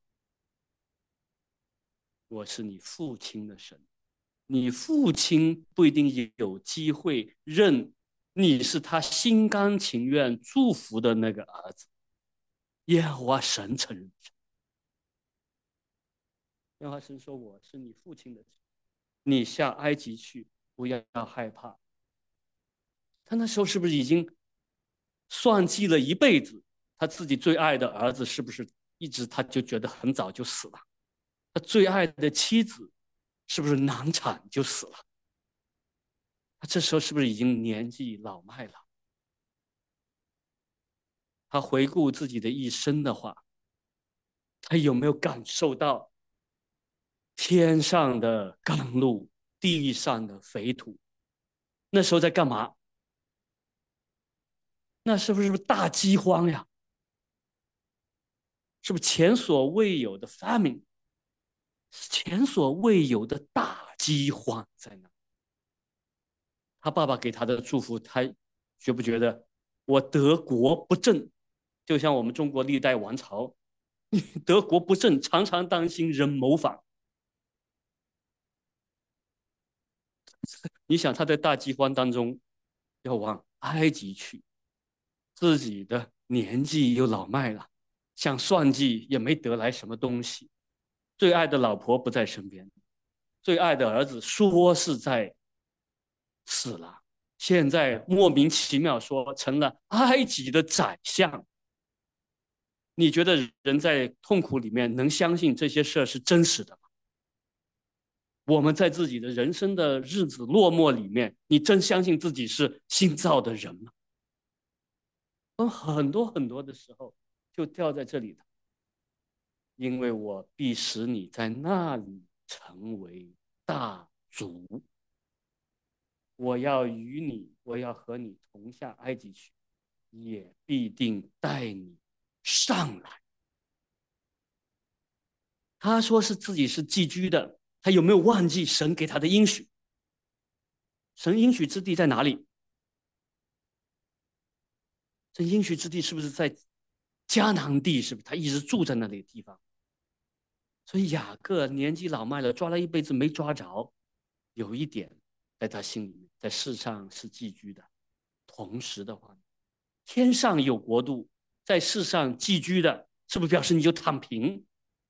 我是你父亲的神，你父亲不一定有机会认你是他心甘情愿祝福的那个儿子。耶和华神承认，耶和华神说：“我是你父亲的神，你下埃及去，不要害怕。”他那时候是不是已经算计了一辈子？他自己最爱的儿子是不是一直他就觉得很早就死了？他最爱的妻子是不是难产就死了？他这时候是不是已经年纪老迈了？ 他回顾自己的一生的话，他有没有感受到天上的甘露，地上的肥土？那时候在干嘛？那是不是大饥荒呀？是不是前所未有的 famine， 前所未有的大饥荒在那？他爸爸给他的祝福，他觉不觉得我德国不正，就像我们中国历代王朝，德国不正，常常担心人谋反。你想他在大饥荒当中要往埃及去，自己的年纪又老迈了，想算计也没得来什么东西，最爱的老婆不在身边，最爱的儿子说是在死了，现在莫名其妙说成了埃及的宰相。你觉得人在痛苦里面能相信这些事儿是真实的吗？我们在自己的人生的日子落寞里面，你真相信自己是新造的人吗？很多很多的时候就掉在这里了，因为我必使你在那里成为大族，我要和你同下埃及去，也必定带你上来。他说是自己是寄居的，他有没有忘记神给他的应许？神应许之地在哪里？这应许之地是不是在迦南地？是不是他一直住在那里的地方？所以雅各年纪老迈了，抓了一辈子没抓着，有一点在他心里面，在世上是寄居的。同时的话，天上有国度，在世上寄居的，是不是表示你就躺平？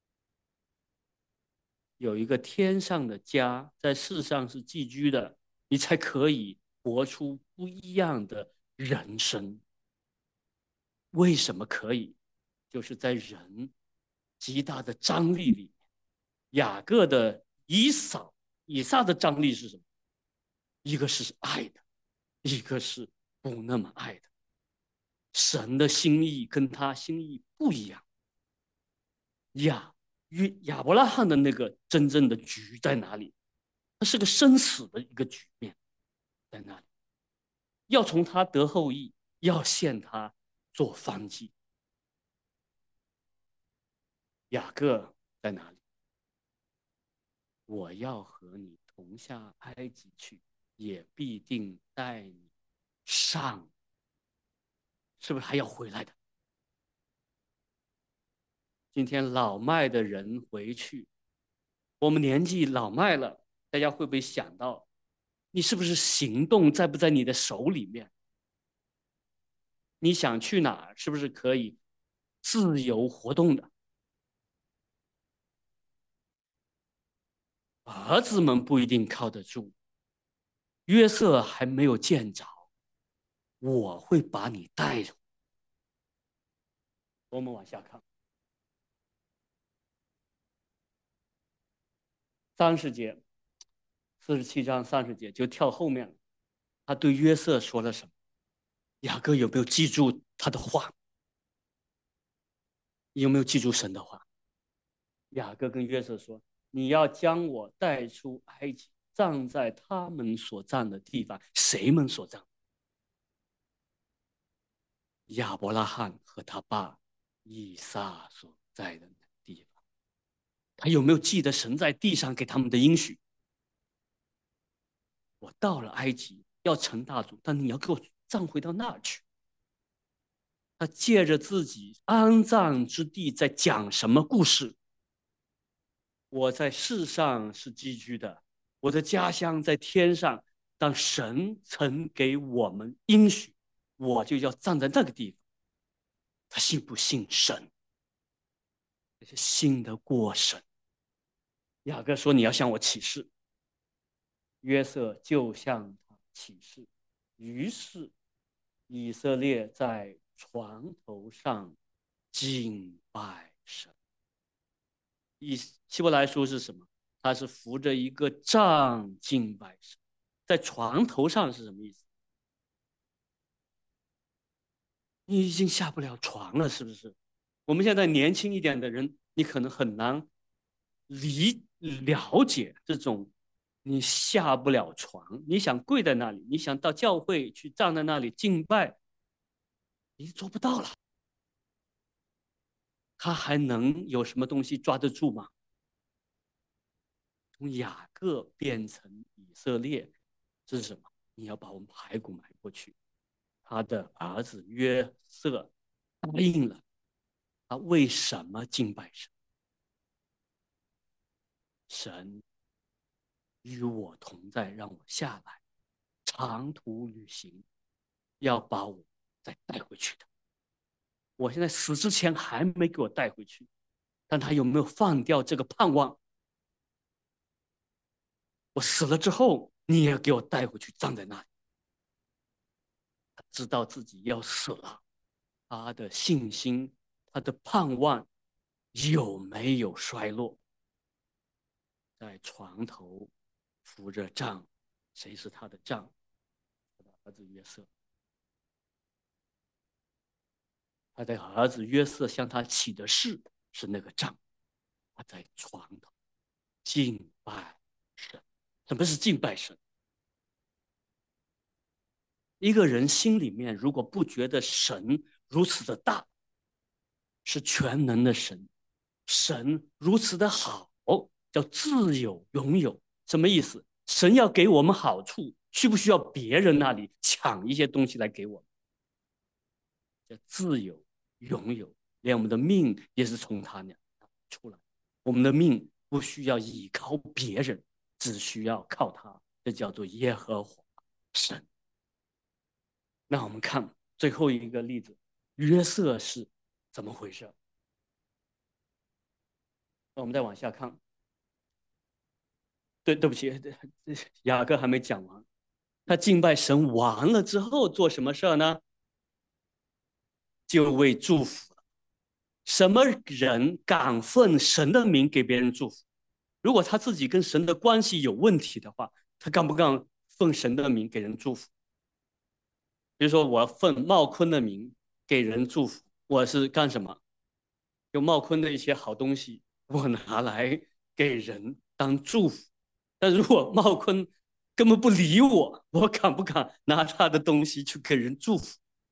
有一个天上的家，在世上是寄居的，你才可以活出不一样的人生。为什么可以？就是在人极大的张力里，雅各的以撒的张力是什么？一个是爱的，一个是不那么爱的。神的心意跟他心意不一样。亚亚伯拉罕的那个真正的局在哪里？它是个生死的一个局面在那里，要从他得后裔，要献他做燔祭。雅各在哪里？我要和你同下埃及去，也必定带你上，是不是还要回来的？今天老迈的人回去，我们年纪老迈了，大家会不会想到，你是不是行动在不在你的手里面？你想去哪儿，是不是可以自由活动的？儿子们不一定靠得住，约瑟还没有见着，我会把你带着。我们往下看30节，47章30节就跳后面了。他对约瑟说了什么？雅各有没有记住他的话？你有没有记住神的话？雅各跟约瑟说：“你要将我带出埃及，葬在他们所葬的地方。谁们所葬？亚伯拉罕和他爸以撒所在的地方。他有没有记得神在地上给他们的应许？我到了埃及要成大族，但你要给我葬回到那儿去。”他借着自己安葬之地在讲什么故事？我在世上是寄居的，我的家乡在天上。当神曾给我们应许，我就要站在那个地方。他信不信神？信得过神。雅各说：“你要向我起誓。”约瑟就向他起誓。于是以色列在床头上敬拜神。希伯来书是什么？他是扶着一个杖敬拜神，在床头上是什么意思？ 你已经下不了床了，是不是？我们现在年轻一点的人，你可能很难了解这种，你下不了床，你想跪在那里，你想到教会去站在那里敬拜，你做不到了。他还能有什么东西抓得住吗？从雅各变成以色列，这是什么？你要把我们排骨埋过去。他的儿子约瑟答应了，他为什么敬拜神？神与我同在，让我下来，长途旅行，要把我再带回去的。我现在死之前还没给我带回去，但他有没有放掉这个盼望？我死了之后，你也给我带回去，葬在那里。他知道自己要死了，他的信心，他的盼望有没有衰落？在床头扶着杖，谁是他的杖？他的儿子约瑟。他的儿子约瑟向他起的誓是那个杖。他在床头敬拜神。什么是敬拜神？一个人心里面如果不觉得神如此的大，是全能的神，神如此的好，叫自有拥有，什么意思？神要给我们好处，需不需要别人那里抢一些东西来给我们？叫自由拥有，连我们的命也是从他那出来。我们的命不需要依靠别人，只需要靠他，这叫做耶和华神。那我们看最后一个例子，约瑟是怎么回事？那我们再往下看。对不起，雅各还没讲完。他敬拜神完了之后做什么事呢？就为祝福。什么人敢奉神的名给别人祝福？如果他自己跟神的关系有问题的话，他敢不敢奉神的名给人祝福？比如说，我奉茂坤的名给人祝福，我是干什么？就茂坤的一些好东西，我拿来给人当祝福。但如果茂坤根本不理我，我敢不敢拿他的东西去给人祝福？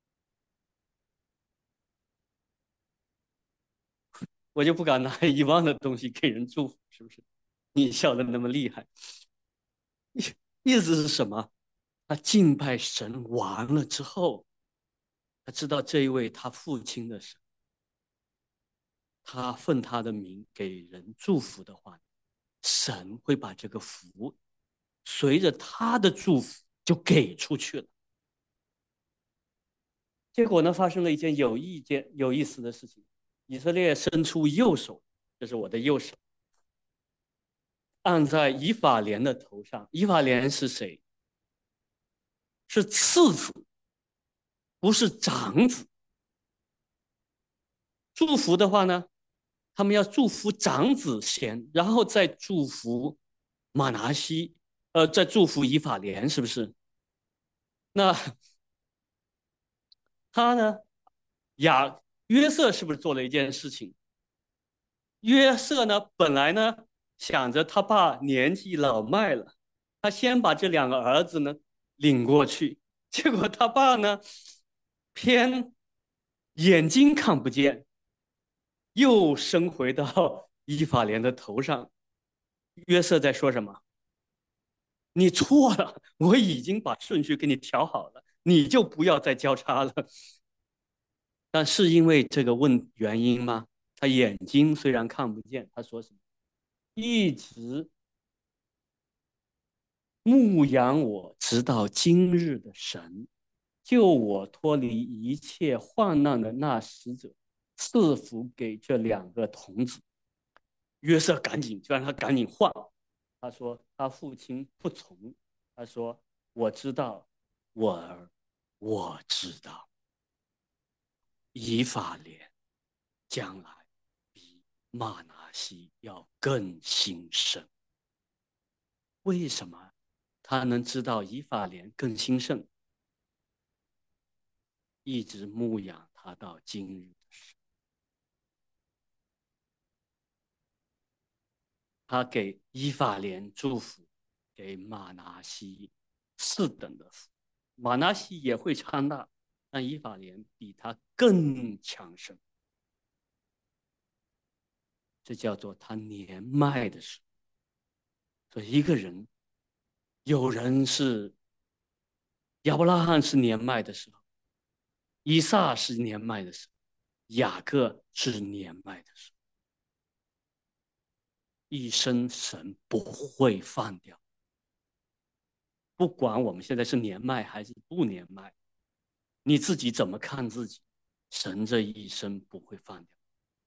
我就不敢拿1万的东西给人祝福，是不是？你笑的那么厉害，意思是什么？他敬拜神完了之后，他知道这一位他父亲的神，他奉他的名给人祝福的话，神会把这个福随着他的祝福就给出去了。结果呢，发生了一件有意思的事情，以色列伸出右手，这是我的右手，按在以法莲的头上。以法莲是谁？是次子，不是长子。祝福的话呢，他们要祝福长子先，然后再祝福马拿西，再祝福以法莲，是不是？那他呢，约瑟是不是做了一件事情？约瑟呢，本来呢想着他爸年纪老迈了，他先把这2个儿子呢领过去，结果他爸呢偏眼睛看不见，又升回到以法莲的头上。约瑟在说什么？你错了，我已经把顺序给你调好了，你就不要再交叉了。但是因为这个原因吗？他眼睛虽然看不见，他说什么？一直牧养我直到今日的神，救我脱离一切患难的那使者，赐福给这2个童子。约瑟就让他赶紧换。他说他父亲不从，他说我知道，我儿，我知道，以法莲将来比玛拿西要更兴盛。为什么他能知道以法莲更兴盛？ 一直牧养他到今日的神。他给以法莲祝福，给马拿西四等的福。马拿西也会昌大，但以法莲比他更强盛。这叫做他年迈的时候。所以一个人，有人是亚伯拉罕是年迈的时候，以撒是年迈的时候，雅各是年迈的时候，一生神不会放掉。不管我们现在是年迈还是不年迈，你自己怎么看自己，神这一生不会放掉。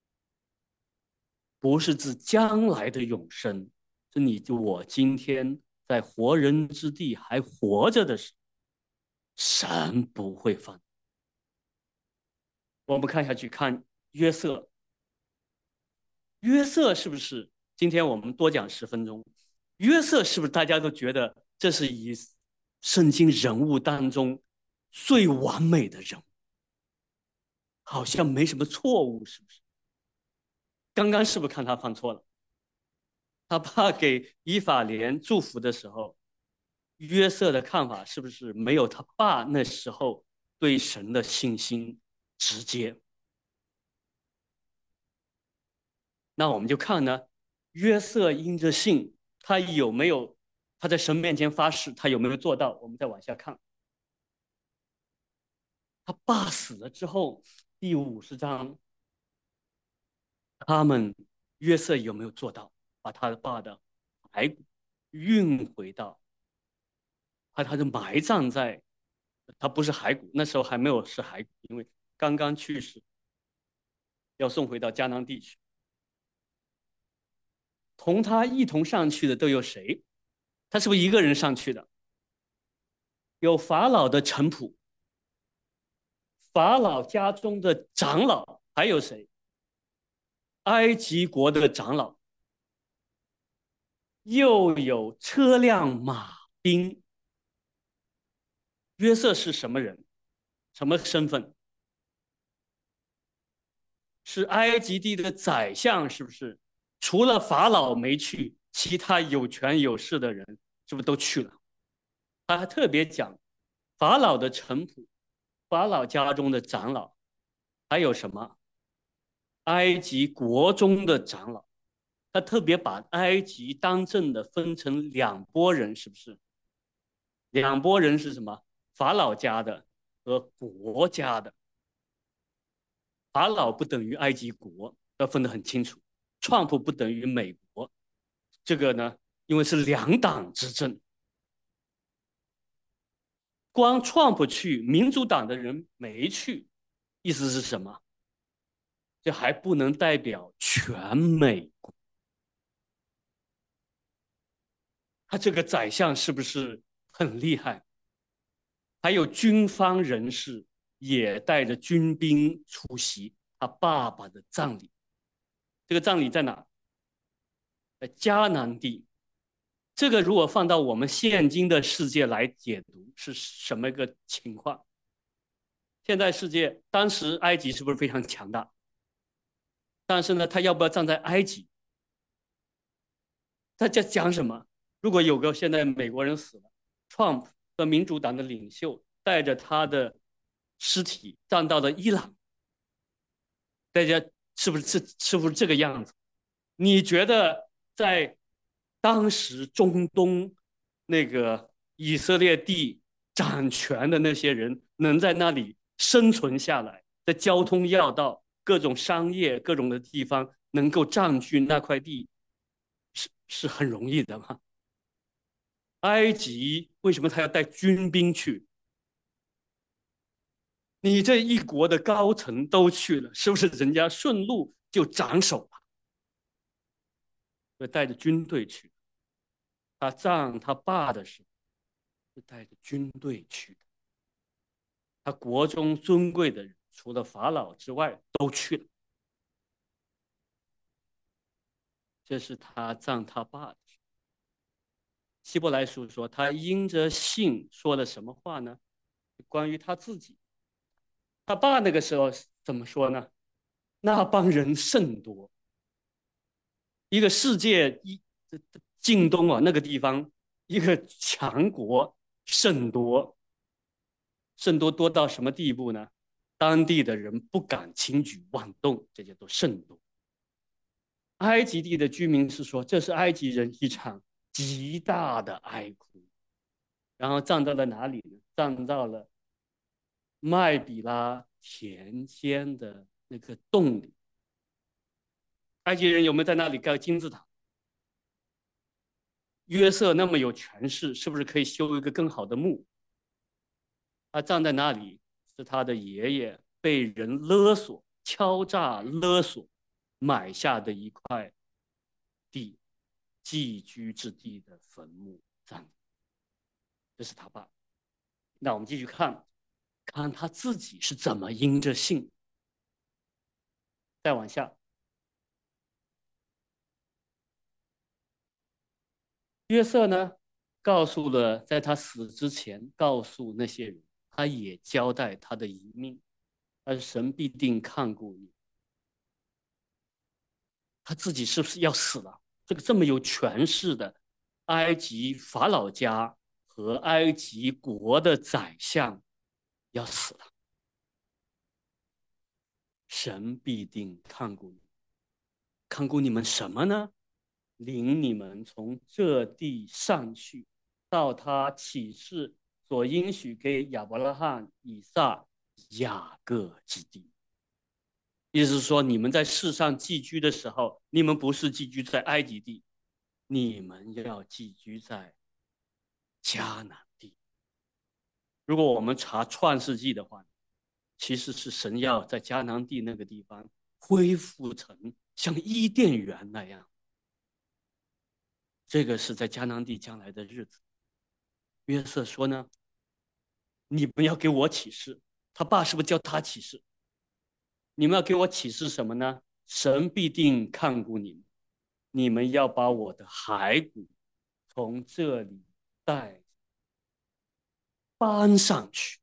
不是指将来的永生，是你我今天在活人之地还活着的时候，神不会放掉。我们看下去，看约瑟，约瑟是不是？今天我们多讲10分钟。约瑟是不是大家都觉得这是以圣经人物当中最完美的人物？好像没什么错误，是不是？刚刚是不是看他犯错了？他爸给以法莲祝福的时候，约瑟的看法是不是没有他爸那时候对神的信心直接？那我们就看呢，约瑟因着信，他有没有他在神面前发誓，他有没有做到？我们再往下看，他爸死了之后，第50章，他们约瑟有没有做到，把他的爸的骸骨运回到，把他的埋葬在，他不是骸骨，那时候还没有是骸骨，因为刚刚去世，要送回到迦南地去。同他一同上去的都有谁？他是不是一个人上去的？有法老的臣仆，法老家中的长老，还有谁？埃及国的长老，又有车辆马兵。约瑟是什么人？什么身份？是埃及地的宰相，是不是？除了法老没去，其他有权有势的人是不是都去了？他还特别讲法老的臣仆，法老家中的长老，还有什么？埃及国中的长老。他特别把埃及当政的分成两拨人，是不是？两拨人是什么？法老家的和国家的。法老不等于埃及国，要分得很清楚。Trump 不等于美国，这个呢，因为是两党执政，光 Trump 去，民主党的人没去，意思是什么？这还不能代表全美国。他这个宰相是不是很厉害？还有军方人士也带着军兵出席他爸爸的葬礼。这个葬礼在哪？在迦南地。这个如果放到我们现今的世界来解读，是什么一个情况？现在世界，当时埃及是不是非常强大？但是呢，他要不要站在埃及？他在讲什么？如果有个现在美国人死了，Trump 和民主党的领袖带着他的尸体站到了伊朗，大家是不是这个样子？你觉得在当时中东那个以色列地掌权的那些人，能在那里生存下来，在交通要道、各种商业、各种的地方能够占据那块地，是很容易的吗？埃及为什么他要带军兵去？你这一国的高层都去了，是不是人家顺路就斩首了？就带着军队去。他葬他爸的时候是带着军队去的。他国中尊贵的人，除了法老之外都去了。这是他葬他爸的时候。希伯来书说，他因着信说了什么话呢？关于他自己， 他爸那个时候怎么说呢？那帮人甚多，一个世界近东啊那个地方，一个强国甚多，甚多多到什么地步呢？当地的人不敢轻举妄动，这些都甚多。埃及地的居民是说，这是埃及人一场极大的哀哭，然后葬到了哪里呢？葬到了麦比拉田间的那个洞里。埃及人有没有在那里盖金字塔？约瑟那么有权势，是不是可以修一个更好的墓？他葬在那里，是他的爷爷被人勒索、敲诈勒索买下的一块地，寄居之地的坟墓葬。这是他爸。那我们继续看，看他自己是怎么因着信。再往下，约瑟呢，告诉了在他死之前，告诉那些人，他也交代他的遗命，但是神必定看顾你。他自己是不是要死了？这个这么有权势的埃及法老家和埃及国的宰相要死了，神必定看顾你，看顾你们什么呢？领你们从这地上去，到他启示所应许给亚伯拉罕、以撒、雅各之地。意思是说，你们在世上寄居的时候，你们不是寄居在埃及地，你们要寄居在迦南地。如果我们查创世纪的话，其实是神要在迦南地那个地方恢复成像伊甸园那样。这个是在迦南地将来的日子。约瑟说呢，你们要给我启示。他爸是不是叫他启示？你们要给我启示什么呢？神必定看顾你们，你们要把我的骸骨从这里搬上去。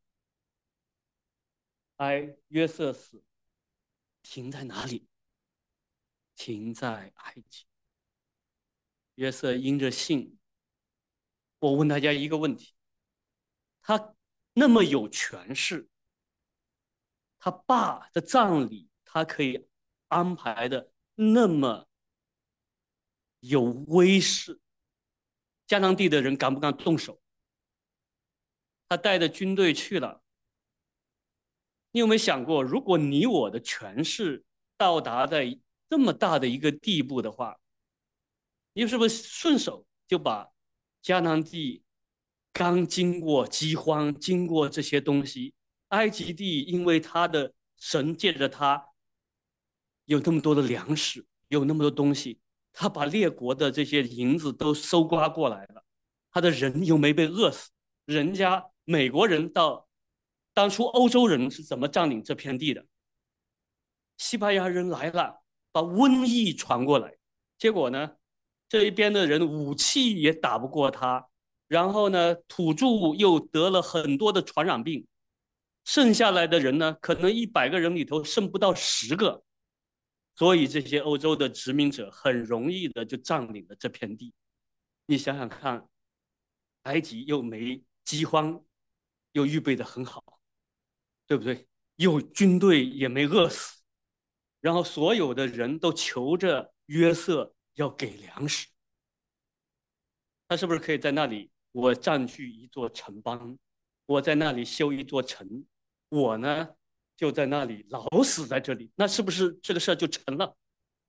约瑟死停在哪里？停在埃及。约瑟因着信，我问大家一个问题：他那么有权势，他爸的葬礼他可以安排的那么有威势，迦南地的人敢不敢动手？他带着军队去了。你有没有想过，如果你我的权势到达在这么大的一个地步的话，你是不是顺手就把迦南地刚经过饥荒，经过这些东西，埃及地因为他的神借着他有那么多的粮食，有那么多东西，他把列国的这些银子都搜刮过来了，他的人又没被饿死。人家美国人到当初欧洲人是怎么占领这片地的？西班牙人来了，把瘟疫传过来，结果呢，这一边的人武器也打不过他，然后呢，土著又得了很多的传染病，剩下来的人呢，可能100个人里头剩不到10个，所以这些欧洲的殖民者很容易的就占领了这片地。你想想看，埃及又没饥荒，又预备的很好，对不对？有军队也没饿死，然后所有的人都求着约瑟要给粮食，他是不是可以在那里，我占据一座城邦，我在那里修一座城，我呢就在那里老死在这里，那是不是这个事儿就成了？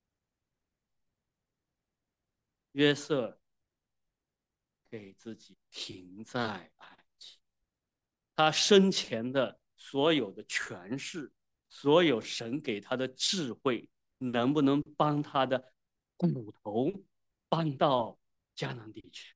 约瑟给自己停在埃及，他生前的所有的权势，所有神给他的智慧，能不能帮他的骨头搬到迦南地区？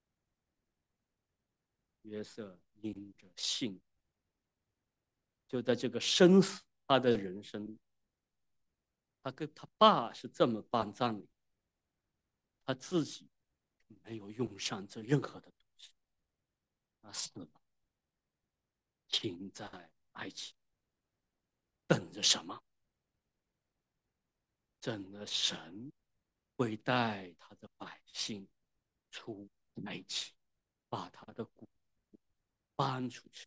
约瑟因着信，就在这个生死他的人生，他跟他爸是这么办葬礼，他自己没有用上这任何的东西，他死了，停在埃及。 等着什么？等着神会带他的百姓出埃及，把他的骨搬出去。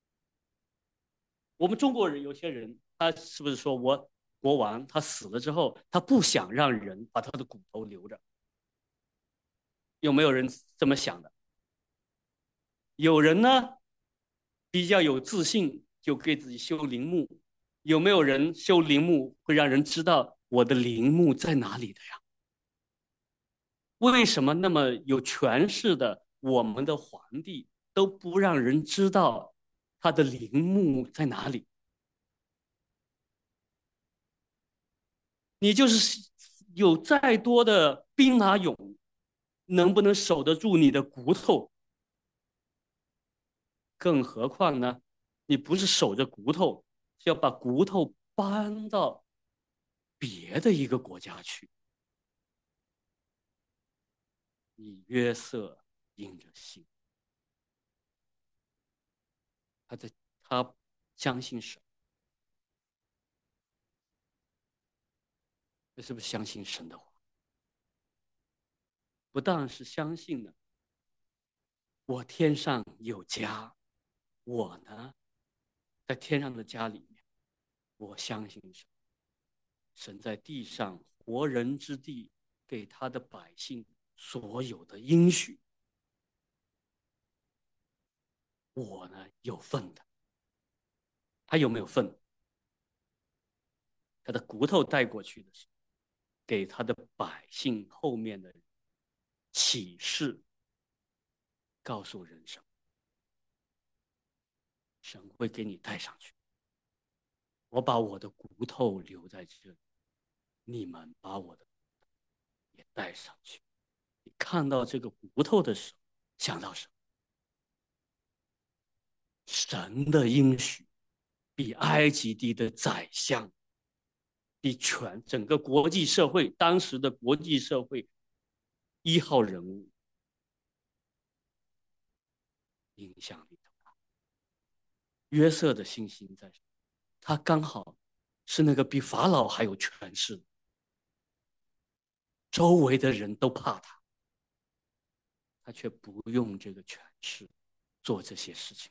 我们中国人有些人，他是不是说我国王他死了之后，他不想让人把他的骨头留着？有没有人这么想的？有人呢比较有自信，就给自己修陵墓。有没有人修陵墓会让人知道我的陵墓在哪里的呀？为什么那么有权势的我们的皇帝都不让人知道他的陵墓在哪里？你就是有再多的兵马俑，能不能守得住你的骨头？更何况呢，你不是守着骨头，是要把骨头搬到别的一个国家去。以约瑟因着信，他在他相信神，这是不是相信神的话？不但是相信呢，我天上有家，我呢在天上的家里面，我相信神，神在地上活人之地给他的百姓所有的应许，我呢有份的。他有没有份？他的骨头带过去的时候，给他的百姓后面的启示，告诉人生，神会给你带上去。我把我的骨头留在这里，你们把我的也带上去。你看到这个骨头的时候，想到什么？神的应许比埃及地的宰相，比整个国际社会当时的国际社会一号人物影响力都大。约瑟的信心在，他刚好是那个比法老还有权势的，周围的人都怕他，他却不用这个权势做这些事情。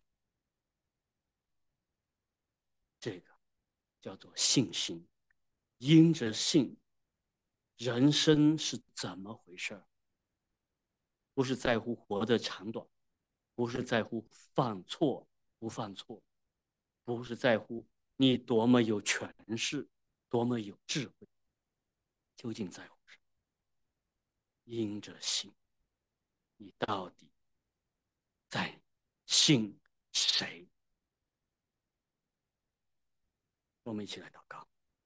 这个叫做信心，因着信，人生是怎么回事？不是在乎活的长短，不是在乎犯错不犯错，不是在乎你多么有权势，多么有智慧，究竟在乎什么？因着信，你到底在信谁？我们一起来祷告。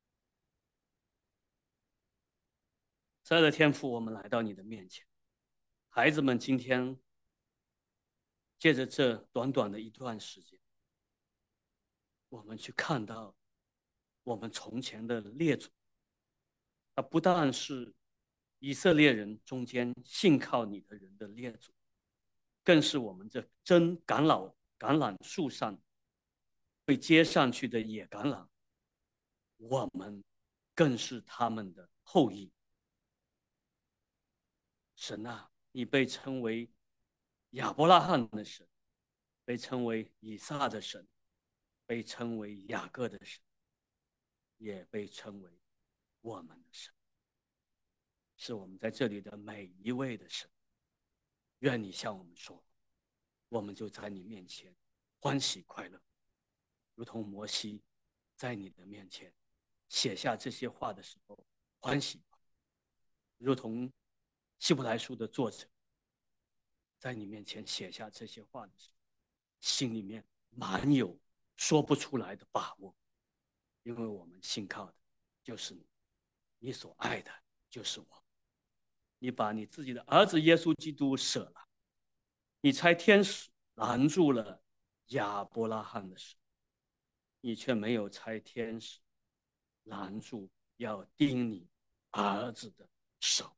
亲爱的天父，我们来到你的面前，孩子们今天借着这短短的一段时间，我们去看到我们从前的列祖，他不但是以色列人中间信靠你的人的列祖，更是我们这真橄榄树上被接上去的野橄榄，我们更是他们的后裔。神啊，你被称为亚伯拉罕的神，被称为以撒的神，被称为雅各的神，也被称为我们的神，是我们在这里的每一位的神。愿你向我们说，我们就在你面前欢喜快乐，如同摩西在你的面前写下这些话的时候欢喜，如同希伯来书的作者在你面前写下这些话的时候，心里面满有说不出来的把握，因为我们信靠的就是你，你所爱的就是我。你把你自己的儿子耶稣基督舍了，你差天使拦住了亚伯拉罕的手，你却没有差天使拦住要钉你儿子的手。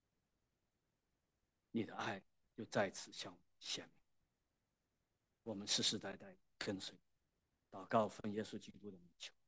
你的爱就再次向我们显明，我们世世代代跟随。祷告奉耶稣基督的名求。